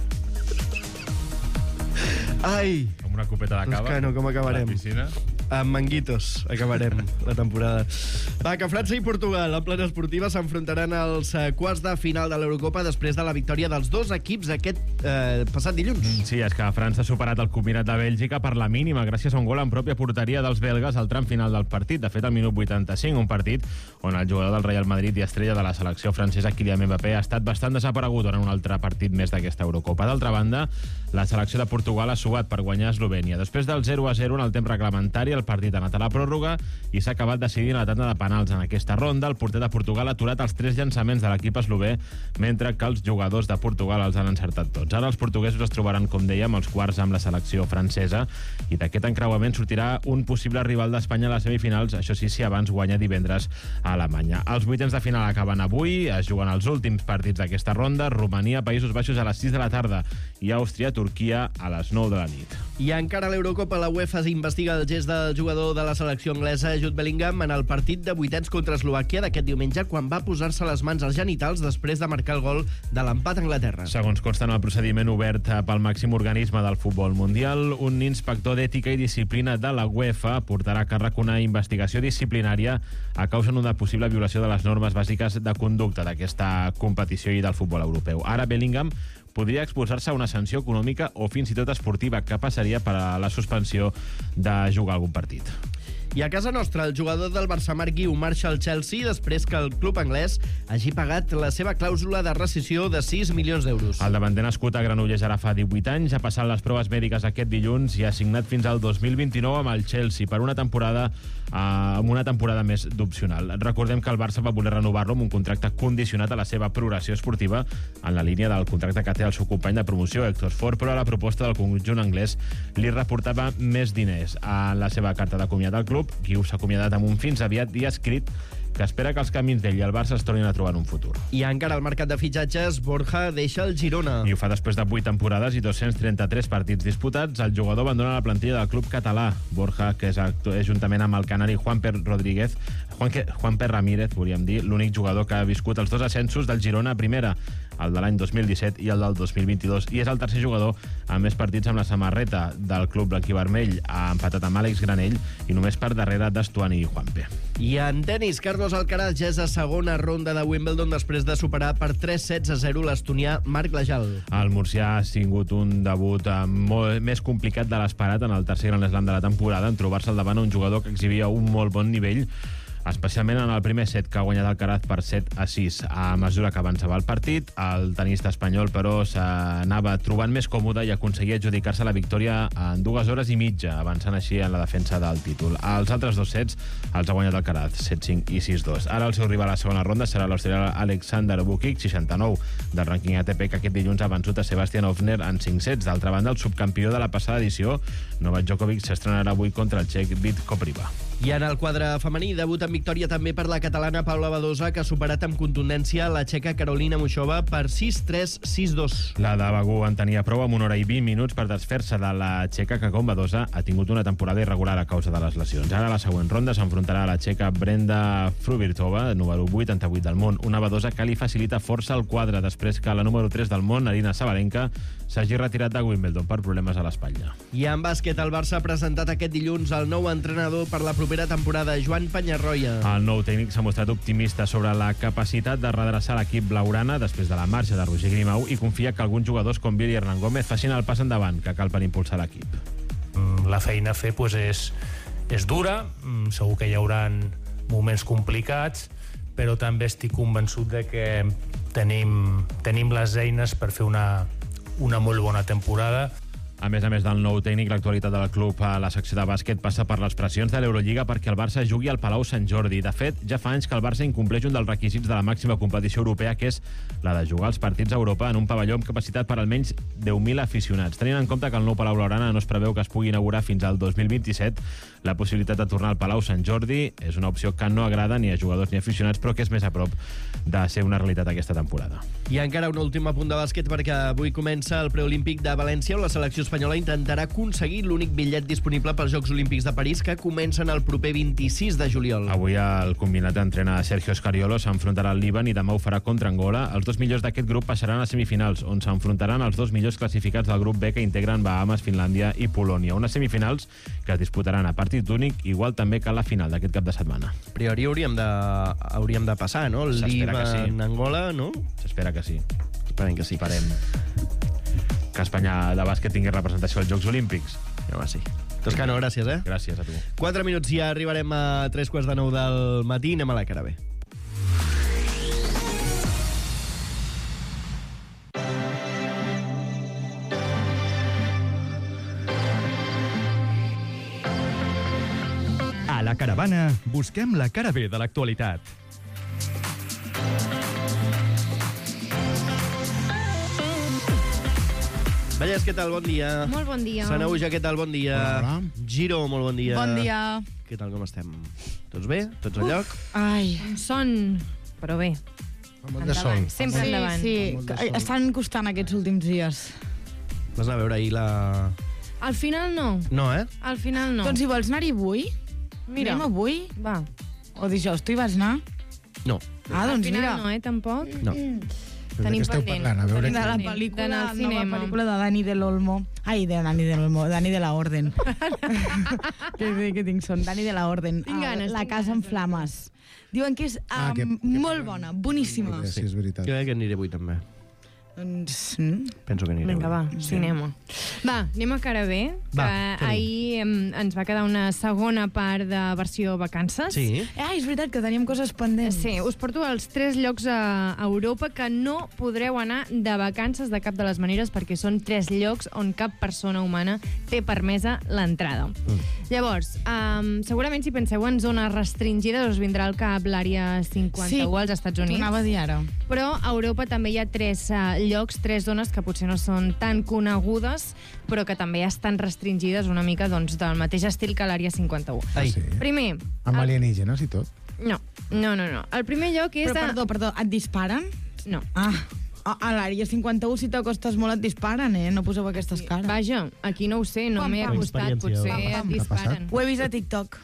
Ai! Amb una copeta de cava. Toscano, com acabarem? A la piscina. Amb manguitos acabarem la temporada. Va, que França i Portugal en plena esportiva s'enfrontaran als eh, quarts de final de l'Eurocopa després de la victòria dels dos equips aquest eh, passat dilluns. Sí, és que França ha superat el combinat de Bèlgica per la mínima gràcies a un gol en pròpia porteria dels belgues al tram final del partit. De fet, al minut vuitanta-cinc, un partit on el jugador del Real Madrid i estrella de la selecció francesa, Kylian Mbappé, ha estat bastant desaparegut en un altre partit més d'aquesta Eurocopa. D'altra banda, la selecció de Portugal ha suat per guanyar a Eslovènia. Després del zero a zero en el temps reglamentari, el partit ha anat a la pròrroga i s'ha acabat decidint la tanda de penals. En aquesta ronda, el porter de Portugal ha aturat els tres llançaments de l'equip eslové, mentre que els jugadors de Portugal els han encertat tots. Ara els portuguesos es trobaran, com dèiem, els quarts amb la selecció francesa, i d'aquest encreuament sortirà un possible rival d'Espanya a les semifinals, això sí, si abans guanya divendres a Alemanya. Els vuitens de final acaben avui, es juguen els últims partits d'aquesta ronda: Romania, Països Baixos a les sis de la tarda i Àustria, Turquia a les nou de la nit. I encara a l'Eurocopa, la UEFA investiga el gest del jugador de la selecció anglesa, Jude Bellingham, en el partit de vuitens contra Eslovàquia d'aquest diumenge, quan va posar-se les mans als genitals després de marcar el gol de l'empat a Anglaterra. Segons consta en el procediment obert pel màxim organisme del futbol mundial, un inspector d'ètica i disciplina de la UEFA portarà a càrrec una investigació disciplinària a causa d'una possible violació de les normes bàsiques de conducta d'aquesta competició i del futbol europeu. Ara Bellingham podria expulsar-se a una sanció econòmica o fins i tot esportiva, que passaria per a la suspensió de jugar algun partit. I a casa nostra, el jugador del Barça, Marc Guiu, marxa al Chelsea després que el club anglès hagi pagat la seva clàusula de rescissió de sis milions d'euros. El davanter nascut a Granollers ara fa divuit anys, ha passat les proves mèdiques aquest dilluns i ha signat fins al dos mil vint-i-nou amb el Chelsea per una temporada eh, amb una temporada més d'opcional. Recordem que el Barça va voler renovar-lo amb un contracte condicionat a la seva progressió esportiva en la línia del contracte que té el seu company de promoció, Héctor Ford, però la proposta del conjunt anglès li reportava més diners. En la seva carta de comiat al club, Guiu s'ha acomiadat amb un fins aviat i ha escrit que espera que els camins d'ell i el Barça es tornin a trobar en un futur. I encara al mercat de fitxatges, Borja deixa el Girona. I ho fa després de vuit temporades i dos-cents trenta-tres partits disputats. El jugador abandona la plantilla del club català. Borja, que és, és juntament amb el canari Juanper Rodríguez, Juanque, Juanper Ramírez, podríem dir, l'únic jugador que ha viscut els dos ascensos del Girona a primera, el de l'any dos mil disset i el del dos mil vint-i-dos, i és el tercer jugador amb més partits amb la samarreta del club blanquivermell. Ha empatat amb Àlex Granell i només per darrere d'Estuani i Juanpe. I en tenis, Carlos Alcaraz ja és a segona ronda de Wimbledon després de superar per tres sets a zero l'estonià Marc Lajal. El murcià ha tingut un debut molt més complicat de l'esperat en el tercer Grand Slam de la temporada, en trobar-se al davant un jugador que exhibia un molt bon nivell. especialment en el primer set, que ha guanyat Alcaraz per set a sis. A mesura que avançava el partit, el tenista espanyol, però, s'anava trobant més còmode i aconseguia adjudicar-se la victòria en dues hores i mitja, avançant així en la defensa del títol. Els altres dos sets els ha guanyat Alcaraz, set cinc i sis dos. Ara el seu rival a la segona ronda serà l'australià Alexander Bukik, seixanta-nou del rànquing A T P, que aquest dilluns ha vençut a Sebastian Ofner en cinc sets. D'altra banda, el subcampió de la passada edició, Novak Djokovic, s'estrenarà avui contra el txec Vít Kopriva. I en el quadre femení, debut en victòria també per la catalana Paula Badosa, que ha superat amb contundència la txeca Karolina Muchova per sis tres sis dos. La de Bagú en tenia prou amb una hora i vint minuts per desfer-se de la txeca, que com Badosa ha tingut una temporada irregular a causa de les lesions. Ara a la següent ronda s'enfrontarà a la txeca Brenda Fruvirtova, número vuitanta-vuit del món, una Badosa que li facilita força el quadre després que la número tres del món, Arina Sabalenka, s'hagi retirat de Wimbledon per problemes a l'espatlla. I en bàsquet, el Barça ha presentat aquest dilluns el nou entrenador per la propera temporada, Joan Penyarroia. El nou tècnic s'ha mostrat optimista sobre la capacitat de redreçar l'equip blaugrana després de la marxa de Roger Grimau i confia que alguns jugadors com Billy Hernán Gómez facin el pas endavant que cal per impulsar l'equip. La feina a fer pues, és, és dura, segur que hi haurà moments complicats, però també estic convençut de que tenim, tenim les eines per fer una, una molt bona temporada. A més a més del nou tècnic, l'actualitat del club a la secció de bàsquet passa per les pressions de l'Eurolliga perquè el Barça jugui al Palau Sant Jordi. De fet, ja fa anys que el Barça incompleix un dels requisits de la màxima competició europea, que és la de jugar els partits a Europa en un pavelló amb capacitat per almenys deu mil aficionats. Tenint en compte que el nou Palau Blaugrana no es preveu que es pugui inaugurar fins al dos mil vint-i-set, la possibilitat de tornar al Palau Sant Jordi és una opció que no agrada ni a jugadors ni a aficionats, però que és més a prop de ser una realitat aquesta temporada. I encara un últim apunt de bàsquet, perquè avui comença el preolímpic de València, on la selecció espanyola intentarà aconseguir l'únic bitllet disponible pels Jocs Olímpics de París, que comencen el proper vint-i-sis de juliol. Avui el combinat d'entrena Sergio Scariolo s'enfrontarà al Líban i demà ho farà contra Angola. Els dos millors d'aquest grup passaran a semifinals, on s'enfrontaran els dos millors classificats del grup B, que integren Bahamas, Finlàndia i Polònia. Unes semifinals que es disputaran a partit únic, igual també que la final d'aquest cap de setmana. A priori hauríem de, hauríem de passar, no? El Líban, sí. Angola, no? S'espera que sí. Esperem que sí. Esperem que Espanya de bàsquet tingui representació als Jocs Olímpics. Ja va, sí. Toscano, gràcies, eh? Gràcies a tu. Quatre minuts i ja arribarem a tres quarts de nou del matí. Anem a la cara bé. A la caravana busquem la cara bé de l'actualitat. Vallès, què tal? Bon dia. Molt bon dia. Sanauja, què tal? Bon dia. Hola. Giro, molt bon dia. Bon dia. Què tal, com estem? Tots bé? Tots al lloc? Ai, son, però bé. Molt de sol. Sempre sí, endavant. Sí, estan costant aquests últims dies. Vas anar a veure ahir la... Al final no. No, eh? Al final no. Doncs si vols anar-hi avui, Mira. anem avui. Va. O dijous, tu hi vas anar? No. Ah, doncs Al final mira. no, eh, tampoc. No. Tenim esteu pendent. parlant? A veure De la Pendent. pel·lícula, D'anar al nova cinema. pel·lícula de Dani de l'Olmo. Ai, de Dani de l'Olmo, Dani de la Orden. que, que, que tinc son, Dani de la Orden. Tinc ganes, La tinc casa en ganes. flames. Diuen que és um, Ah, que- que molt bona, boníssima. Sí, és veritat. Jo crec que aniré avui també. Doncs... Mm. Penso que aniré Vinga, avui. va, cinema. Va, anem a cara bé, que Va, fem-ho. ahir em, ens va quedar una segona part de versió vacances. Sí. Ah, és veritat que teníem coses pendents. Sí, us porto als tres llocs a Europa que no podreu anar de vacances de cap de les maneres, perquè són tres llocs on cap persona humana té permesa l'entrada. Mm. Llavors, um, segurament si penseu en zones restringides us vindrà al cap l'àrea cinquanta-u Sí, als Estats Units. t'ho anava a dir ara. Però a Europa també hi ha tres uh, llocs, tres zones que potser no són tan conegudes, però que també estan restringides una mica doncs, del mateix estil que l'àrea cinquanta-u. Ai. Sí. Primer... Amb el- alienígenes i tot. No, no, no, no. El primer lloc és... Però, a- perdó, perdó, et disparen? No. Ah, a, a l'àrea cinquanta-u, si t'acostes molt, et disparen, eh? No poseu aquestes cares. Vaja, aquí no ho sé, no Pam, m'he pam. acostat, Experiència. potser Pam, et pam. disparen. Ho he vist a TikTok.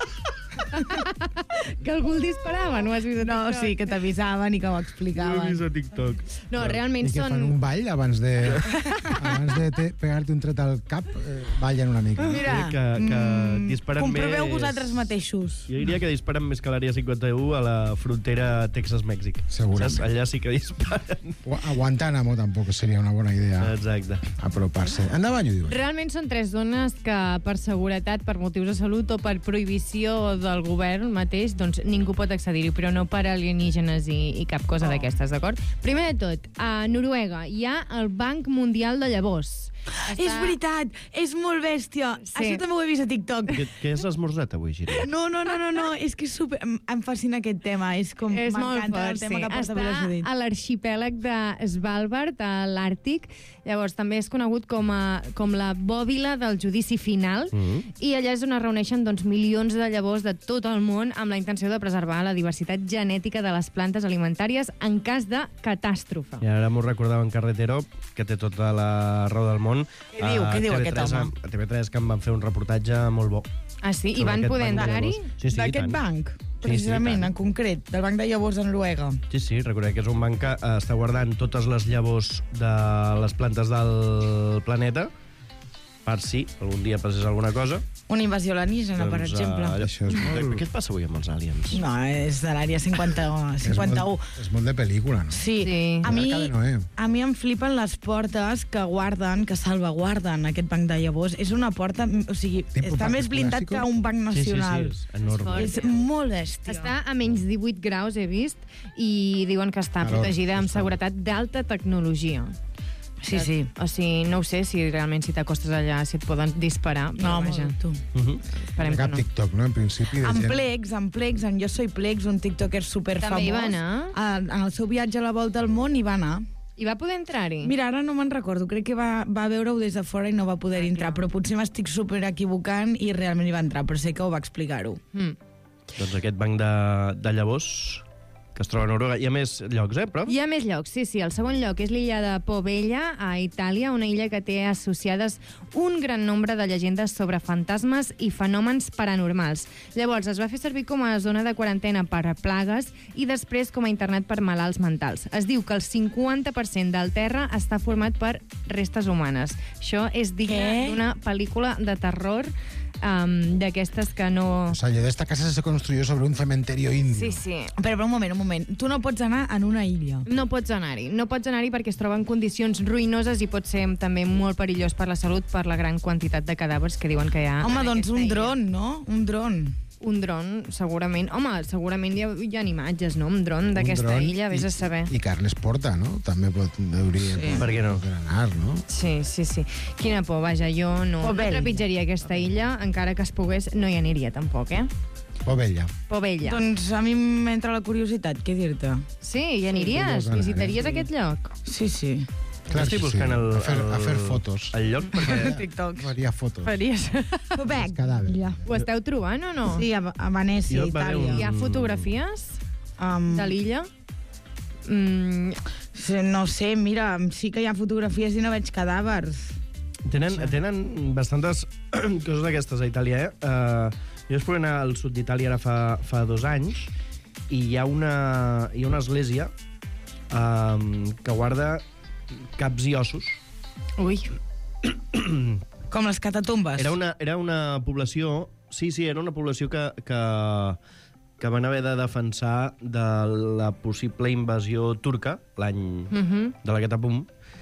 Que algú el disparava, no ho has vist a No, TikTok? sí, que t'avisaven i que ho explicaven. a TikTok. No, realment I que fan són... un ball abans de, abans de te, pegar-te un tret al cap, eh, ballen una mica. Mira, que, que mm, disparen comproveu més... vosaltres mateixos. Jo diria que disparen més que l'àrea cinquanta-u a la frontera Texas-Mèxic. Segurament. Saps? Allà sí que disparen. O a Guantánamo tampoc seria una bona idea Exacte. apropar-se. Endavant, ho diuen. Realment són tres zones que per seguretat, per motius de salut o per prohibició del govern mateix, doncs ningú pot accedir-hi, però no per alienígenes i, i cap cosa oh. d'aquestes, d'acord? Primer de tot, a Noruega hi ha el Banc Mundial de Llavors. Està... És veritat, és molt bèstia. Sí. Això també ho he vist a TikTok. Què, què has esmorzat avui, Giri? No, no, no, no, no, és que és super... em fascina aquest tema, és com... És molt fort, el tema sí. que porta Està a l'arxipèlag de Svalbard, a l'Àrtic. Llavors, també és conegut com, a, com la bòbila del judici final, mm-hmm. i allà és on es reuneixen doncs, milions de llavors de tot el món amb la intenció de preservar la diversitat genètica de les plantes alimentàries en cas de catàstrofe. I ara m'ho recordava en Carretero, que té tota la raó del món. Què diu, què diu aquest home? A T V tres que em van fer un reportatge molt bo. Ah, sí? I van poder entrar-hi? Sí, sí, d'aquest banc, precisament, sí, sí, en concret, del Banc de Llavors de Noruega. Sí, sí, recordeu que és un banc que està guardant totes les llavors de les plantes del planeta per si algun dia passés alguna cosa. Una invasió alienígena, doncs, per exemple. Uh, això és molt... Què et passa avui amb els aliens? No, és de l'àrea cinquanta, cinquanta-u. És molt, és molt de pel·lícula, no? Sí. sí. A, mi, a mi em flipen les portes que guarden, que salvaguarden aquest banc de llavors. És una porta... O sigui, Tipo està més blindat clàssico? Que un banc nacional. Sí, sí, sí, és enorme. És molt bèstia. Està a menys divuit graus, he vist, i diuen que està Calor, protegida amb està. seguretat d'alta tecnologia. Sí, sí. O sigui, no ho sé si realment si t'acostes allà si et poden disparar. No, vaja. tu. Uh-huh. Esperem que Cap no. TikTok, no? En principi, de En gent... Plex, en Plex, en Jo Soy Plex, un tiktoker superfamós. També hi va anar? En el seu viatge a la volta al món hi va anar. I va poder entrar-hi? Mira, ara no me'n recordo, crec que va, va veure-ho des de fora i no va poder ah, entrar, però potser m'estic super equivocant i realment hi va entrar, però sé que ho va explicar-ho. Mm. Doncs aquest banc de, de llavors que es troba a Noruega. Hi ha més llocs, eh, prop? Hi ha més llocs, sí, sí. El segon lloc és l'illa de Poveglia, a Itàlia, una illa que té associades un gran nombre de llegendes sobre fantasmes i fenòmens paranormals. Llavors, es va fer servir com a zona de quarantena per a plagues i després com a internat per malalts mentals. Es diu que el cinquanta per cent del terra està format per restes humanes. Això és digne d'una pel·lícula de terror um, d'aquestes que no... O sigui, esta casa se construyó sobre un cementerio indio. Sí, sí. Però, però un moment, un moment. Tu no pots anar en una illa. No pots anar-hi. No pots anar-hi perquè es troba en condicions ruïnoses i pot ser també molt perillós per la salut per la gran quantitat de cadàvers que diuen que hi ha. Home, doncs un dron, no? Un dron. Un dron, segurament. Home, segurament hi ha, hi ha imatges, no? Un dron d'aquesta illa, vés a saber. I Carles Porta, no? També pot, hauria Sí. Per què no? anar, no? Sí, sí, sí. Quina por, vaja, jo no, no Poveglia. trepitjaria aquesta illa, encara que es pogués, no hi aniria tampoc, eh? Povella. Povella. Doncs a mi m'entra la curiositat, què dir-te? Sí, hi aniries? Sí, Visitaries aquest lloc? Sí, sí. Clar, Estic sí, buscant sí. el, A fer- el, a fer fotos. el lloc perquè... TikTok. Faria fotos. Faries? Pobeg. Cadàver. Ja. Ho esteu trobant o no? Sí, a, a Venècia, Jo va haver Itàlia. un- Hi ha fotografies Um, de l'illa? Mm, sí, no sé, mira, sí que hi ha fotografies i no veig cadàvers. Tenen, tenen bastantes coses d'aquestes a Itàlia, eh? Uh, jo vaig poder anar al sud d'Itàlia ara fa, fa dos anys i hi ha una, hi ha una església um, que guarda caps i ossos. Ui. Com les catatombes. Era una, era una població... Sí, sí, era una població que, que, que van haver de defensar de la possible invasió turca l'any mhm. de la Guetapum,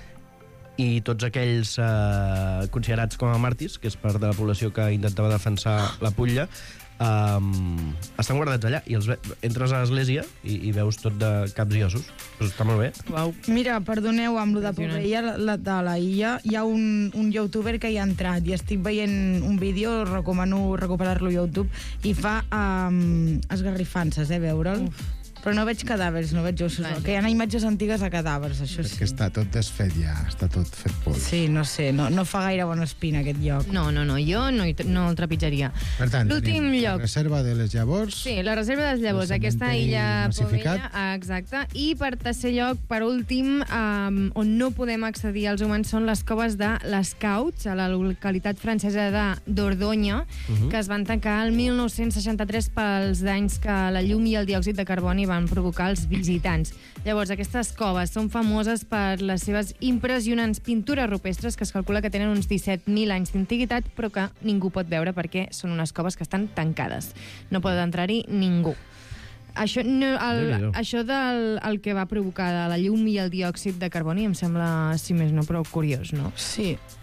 i tots aquells eh, considerats com a màrtirs, que és part de la població que intentava defensar la Putlla, um, estan guardats allà. I els ve entres a l'església i, i veus tot de caps i ossos. Pues està molt bé. Uau. Mira, perdoneu, amb lo de Impressionant. Povella, la, de la illa, hi ha un, un youtuber que hi ha entrat i estic veient un vídeo, recomano recuperar-lo a YouTube, i fa um, esgarrifances, eh, veure'l. Però no veig cadàvers, no veig ossos. Vaja. Que hi ha imatges antigues de cadàvers, això sí. Perquè està tot desfet ja, està tot fet pols. Sí, no sé, no, no fa gaire bona espina aquest lloc. No, no, no, jo no, hi- no el trepitjaria. Per tant, L'últim tenim la lloc. reserva de les llavors. Sí, la reserva dels llavors, El aquesta cementeri illa massificat. Povella, ah, exacte. I per tercer lloc, per últim, um, on no podem accedir als humans són les coves de les Cauts, a la localitat francesa de Dordonya, Mhm. que es van tancar el mil nou-cents seixanta-tres pels danys que la llum i el diòxid de carboni van provocar als visitants. Llavors, aquestes coves són famoses per les seves impressionants pintures rupestres, que es calcula que tenen uns disset mil anys d'antiguitat, però que ningú pot veure perquè són unes coves que estan tancades. No pot entrar-hi ningú. Això, no, el, Déu-n'hi-do. això del el que va provocar de la llum i el diòxid de carboni em sembla, si més no, prou curiós, no? Sí.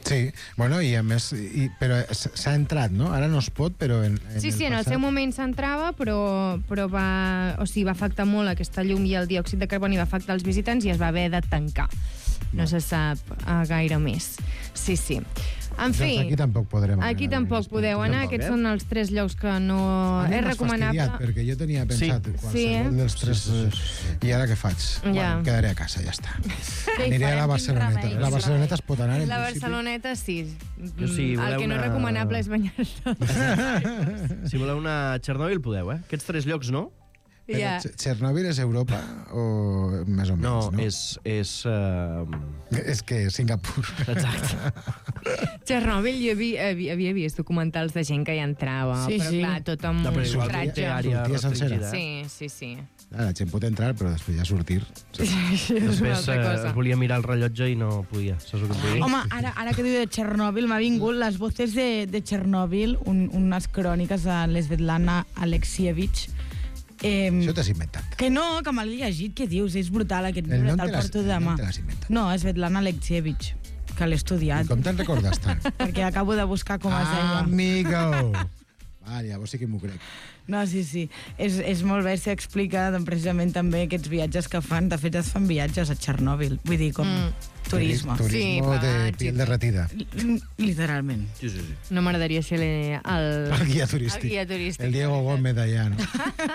Sí, bueno, i a més, i, però s'ha entrat, no? Ara no es pot, però en, en Sí, sí, el en el passat... seu moment s'entrava, però, però va, o sigui, va afectar molt aquesta llum i el diòxid de carboni va afectar els visitants i es va haver de tancar. No se sap uh, gaire més. Sí, sí. En fi... Doncs aquí tampoc podrem anar. Aquí tampoc podeu anar. Aquests són els tres llocs que no és és recomanable. Perquè jo tenia pensat Sí. qualsevol Sí, eh? dels tres... Sí, sí, sí. I ara què faig? Ja. Bueno, quedaré a casa, ja està. Què hi Aniré a farem? la Quin Barceloneta. remei? La Barceloneta es pot anar, en La principi. Barceloneta, sí. Jo, si el voleu que no és una- recomanable és banyar-se. Si voleu anar a Txernòbil, podeu, eh? Aquests tres llocs, no? Però Ja. Ch- Txernòbil és Europa o més o menys, No, no? és... és uh... És que Singapur. Exacte. Txernòbil, jo havia, havia, havia vist documentals de gent que hi entrava, Sí, però sí. clar, tot amb No, però un igual tratge. té àrea Sortia sencera. restringida. Sí, sí, sí. Ah, la gent pot entrar, però després ja sortir. Sí, és una Després altra eh, cosa. volia mirar el rellotge i no podia. Saps el que et vull dir? Home, ara, ara que diu de Txernòbil, m'ha vingut les voces de, de Txernòbil, un, unes cròniques de l'Svetlana Alexievich. Eh, Això t'has inventat. que no, que me l'he llegit, què dius? És brutal aquest El llibre, nom te'l te l'has- porto el demà. nom te l'has inventat. No, Svetlana Alexievich, que l'he estudiat. I com te'n recordes tant? Perquè acabo de buscar com es deia. Amigo! Vale, llavors sí que m'ho crec. No, sí, sí. És, és molt bé si explica doncs, precisament també aquests viatges que fan. De fet, es fan viatges a Txernòbil. Vull dir, com mm. turisme. Turismo Sí, de vaig, piel derretida. Literalment. Sí, sí, sí. No m'agradaria ser el, el, El guia turístic. El guia turístic. El Diego Gómez d'allà, no?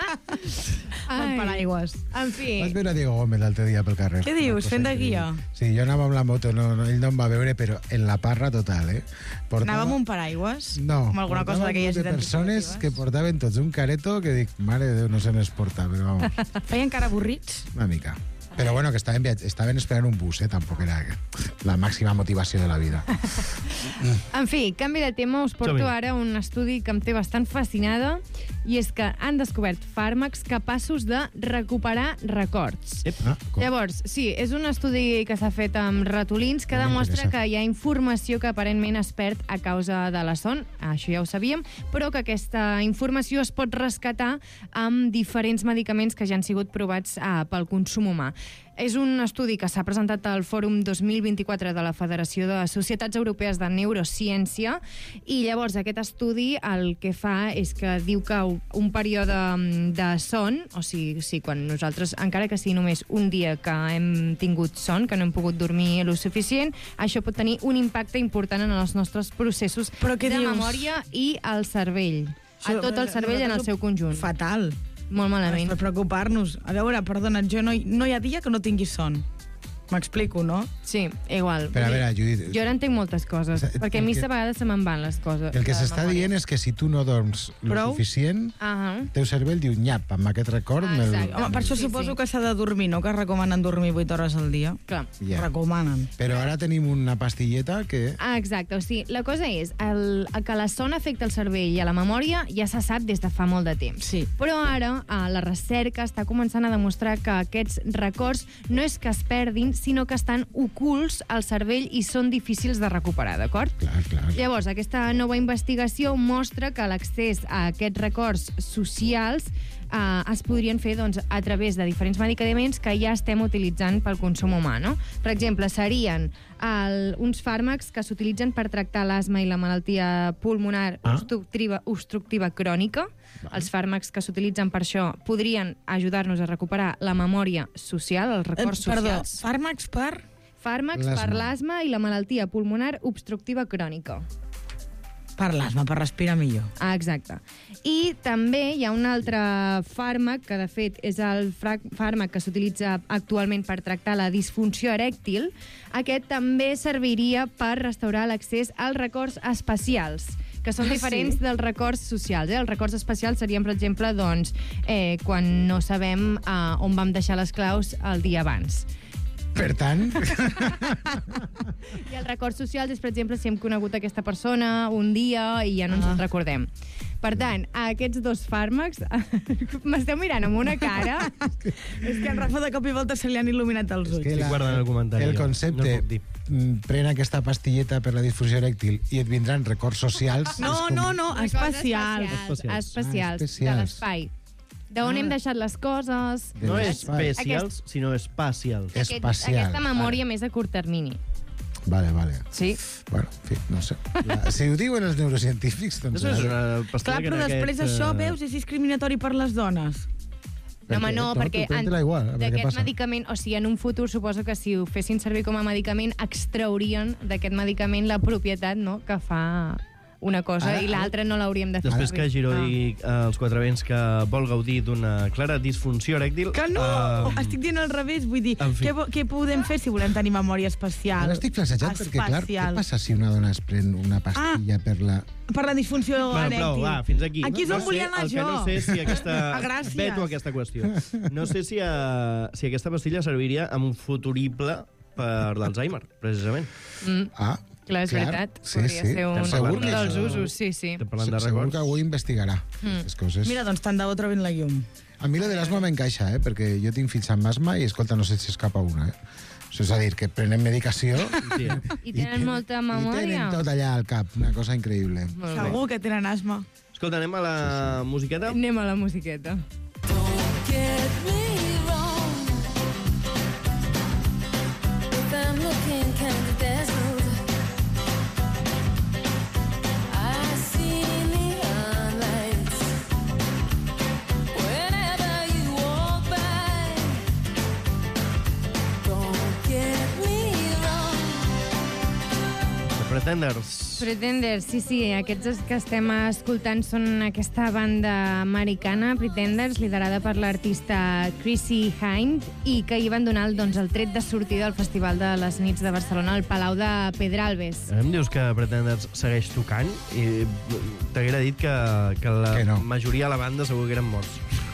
Amb paraigües. En fi, Vaig veure a Diego Gómez l'altre dia pel carrer. Què dius? Una cosa Fent de increïble. guia? Sí, jo anava amb la moto, no, no, ell no em va veure, però en la parra total, eh? Anava amb un paraigües? No, Amb alguna cosa portava d'aquelles un grup de persones que portaven tots un careto que dic, mare de Déu, no se n'esporta, però vamos, Feien cara avorrits? una mica. Però bueno, que estaven, viatge- estaven esperant un bus, eh? Tampoc era la màxima motivació de la vida. en fi, canvi de tema, us porto Som-hi. ara un estudi que em té bastant fascinada i és que han descobert fàrmacs capaços de recuperar records. Ah, com? Llavors, sí, és un estudi que s'ha fet amb ratolins que No demostra m'interessa. que hi ha informació que aparentment es perd a causa de la son, això ja ho sabíem, però que aquesta informació es pot rescatar amb diferents medicaments que ja han sigut provats ah, pel consum humà. És un estudi que s'ha presentat al Fòrum dos mil vint-i-quatre de la Federació de Societats Europees de Neurociència i llavors aquest estudi el que fa és que diu que un període de son, o sigui, sí, quan nosaltres, encara que sigui només un dia que hem tingut son, que no hem pogut dormir el suficient, això pot tenir un impacte important en els nostres processos Però què de dius? memòria i al cervell. A Això- tot el cervell en el seu conjunt. Fatal. Molt malament. Per preocupar-nos. A veure, perdona, jo no, hi- no hi ha dia que no tingui son. M'explico, no? Sí, igual. Però a veure, Judit, Jo ara entenc moltes coses, perquè a mi el que- a vegades se me'n van les coses. el que de s'està memòria. dient és que si tu no dorms lo Prou? suficient, Ahà. el teu cervell diu nyap, amb aquest record... me'l- Home, per això Sí, suposo sí. que s'ha de dormir, no? Que recomanen dormir vuit hores al dia. Clar. Ja. Recomanen. Però ara tenim una pastilleta que... Ah, exacte. O sigui, la cosa és, el, el que la son afecta el cervell i a la memòria ja se sap des de fa molt de temps. Sí. Però ara eh, la recerca està començant a demostrar que aquests records no és que es perdin, sinó que estan ocults al cervell i són difícils de recuperar, d'acord? Clar, clar. Llavors, aquesta nova investigació mostra que l'accés a aquests records socials eh, es podrien fer doncs, a través de diferents medicaments que ja estem utilitzant pel consum humà. No? Per exemple, serien el, uns fàrmacs que s'utilitzen per tractar l'asma i la malaltia pulmonar Ah. obstructiva, obstructiva crònica. Els fàrmacs que s'utilitzen per això podrien ajudar-nos a recuperar la memòria social, els records Eh, perdó, socials. fàrmacs per... Fàrmacs per L'asma. l'asma i la malaltia pulmonar obstructiva crònica. Per l'asma, per respirar millor. Ah, exacte. I també hi ha un altre fàrmac, que de fet és el fra- fàrmac que s'utilitza actualment per tractar la disfunció erèctil. Aquest també serviria per restaurar l'accés als records espacials, que són Ah, diferents sí? dels records socials. Eh? Els records espacials serien, per exemple, doncs, eh, quan no sabem eh, on vam deixar les claus el dia abans. Per tant... I els records socials és, per exemple, si hem conegut aquesta persona un dia i ja no ens en recordem. Per tant, aquests dos fàrmacs... M'esteu mirant amb una cara... És que en Rafa de cop i volta se li han il·luminat els ulls. que la- guarden el comentari, El jo. concepte, No puc dir. mm, pren aquesta pastilleta per la disfunció erèctil i et vindran records socials... No, és com- no, no, Records espacials. Espacials, espacials, Ah, especials. de l'espai. D'on Ah. hem deixat les coses... No Aquest- especials, sinó espacials. Aquest, aquesta memòria més a curt termini. Vale, vale. Sí. Bueno, en fi, no sé. La, si ho diuen els neurocientífics, doncs... Això és una Clar, però després això, veus, és discriminatori per les dones. No, home, no, perquè en- igual, d'aquest medicament, o sigui, en un futur suposo que si ho fessin servir com a medicament, extraurien d'aquest medicament la propietat, no?, que fa una cosa Ara- i l'altra no l'hauríem de fer Després que servir. Giró Ah. digui als quatre vents que vol gaudir d'una clara disfunció erèctil... Que no! eh, Estic dient al revés, vull dir, En fi. què, vo- què podem fer si volem tenir memòria espacial? Ara estic flassejat perquè, clar, què Espacial. passa si una dona es pren una pastilla per la... Per la disfunció Bueno, erèctil. prou, va, fins aquí. Aquí és no on volia anar el jo. que no sé si aquesta... Ah, gràcies. Veto aquesta qüestió. No sé si, uh, si aquesta pastilla serviria amb un futurible per l'Alzheimer, precisament. Mm. Ah, Clar, és clar. veritat. Sí, Podria sí. ser un, Segur un que dels això- usos, sí, sí. parlant de Segur records. que algú investigarà Mm. aquestes coses. Mira, doncs tant de bo trobin la llum. A mi la de l'asma m'encaixa, eh? Perquè jo tinc fills amb asma i, escolta, no sé si escapa una, eh? Això és a dir, que prenen medicació sí. I tenen molta i memòria. tenen tot allà al cap, una cosa increïble. Segur que tenen asma. Escolta, anem a la musiqueta? Anem a la musiqueta. Get me wrong. If I'm looking kind of dazzled, I see neon lights. Whenever you walk by, don't get me wrong. The Pretenders. Pretenders, sí, sí, aquests que estem escoltant són aquesta banda americana, Pretenders, liderada per l'artista Chrissy Hynde, i que hi van donar doncs, el tret de sortida al Festival de les Nits de Barcelona, al Palau de Pedralbes. Em dius que Pretenders segueix tocant i t'haguera dit que, que la Que no. majoria de la banda segur que eren morts.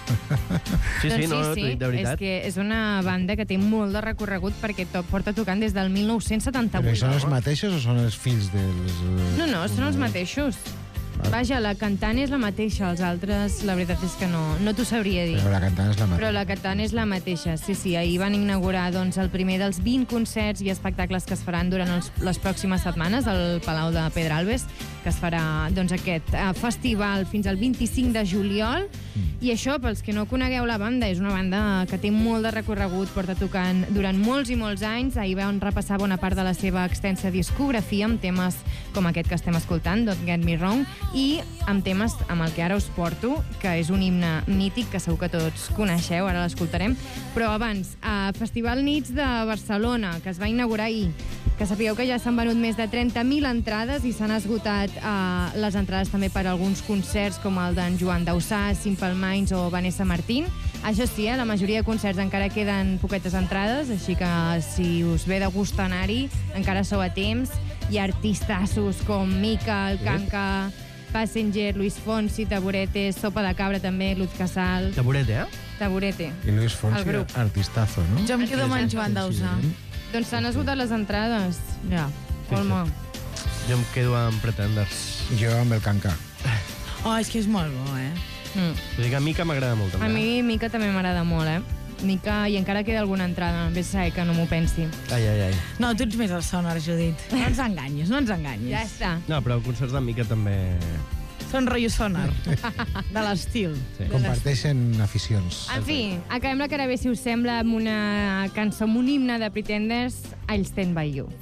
Sí, sí, doncs no, sí, t'ho dic de veritat. És que és una banda que té molt de recorregut perquè to porta tocant des del mil nou-cents Però setanta-vuit. són els mateixos o són els fills dels... eh, No, no, són els mateixos. Vaja, la cantant és la mateixa, els altres, la veritat és que no, no t'ho sabria dir. Però la cantant és la mateixa. Però la cantant és la mateixa, sí, sí. Ahir van inaugurar doncs, el primer dels vint concerts i espectacles que es faran durant els, les pròximes setmanes al Palau de Pedralbes, que es farà doncs, aquest eh, festival fins al vint-i-cinc de juliol. I això, pels que no conegueu la banda, és una banda que té molt de recorregut, porta tocant durant molts i molts anys. Ahir vam repassar bona part de la seva extensa discografia amb temes com aquest que estem escoltant, Don't Get Me Wrong, i amb temes amb el que ara us porto, que és un himne mític que segur que tots coneixeu, ara l'escoltarem. Però abans, a Festival Nits de Barcelona, que es va inaugurar ahir, que sapigueu que ja s'han venut més de trenta mil entrades i s'han esgotat eh, les entrades també per a alguns concerts com el d'en Joan Dausà, Simple Minds o Vanessa Martín. Això sí, eh, la majoria de concerts encara queden poquetes entrades, així que si us ve de gust anar-hi, encara sou a temps. Hi ha artistassos com Mica, el Canca, Passenger, Luis Fonsi, Taburete, Sopa de Cabra també, Luz Casal... Taburete, eh? Taburete. I Luis Fonsi, El grup. artistazo, no? Jo em quedo amb en Joan Dausà. Doncs s'han esgotat les entrades. Ja, Olmo. Jo em quedo amb Pretenders. Jo amb el Canca. Oh, és que és molt bo, eh? Mm. Vull dir que a Mica m'agrada molt, A també. mi Mica també m'agrada molt, eh? Mica, i encara queda alguna entrada. Ves a saber que no m'ho pensi. Ai, ai, ai. No, tu ets més el sonar, Judit. No ens enganyes, no ens enganyes. Ja està. No, però concerts de Mica també... Són rotllo sonar, de l'estil. Sí. Comparteixen aficions. En fi, acabem la cara bé, si us sembla, amb una cançó, amb un himne de Pretenders, I'll Stand By You.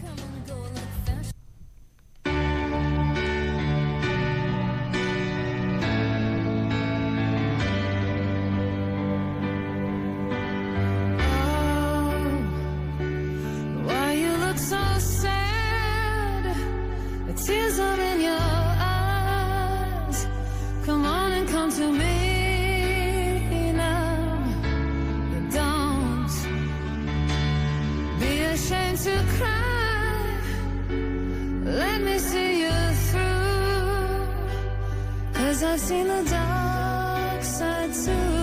Why you look so sad? The tears are in your eyes. Come on and come to me now. Don't be ashamed to cry. Let me see you through. 'Cause I've seen the dark side too.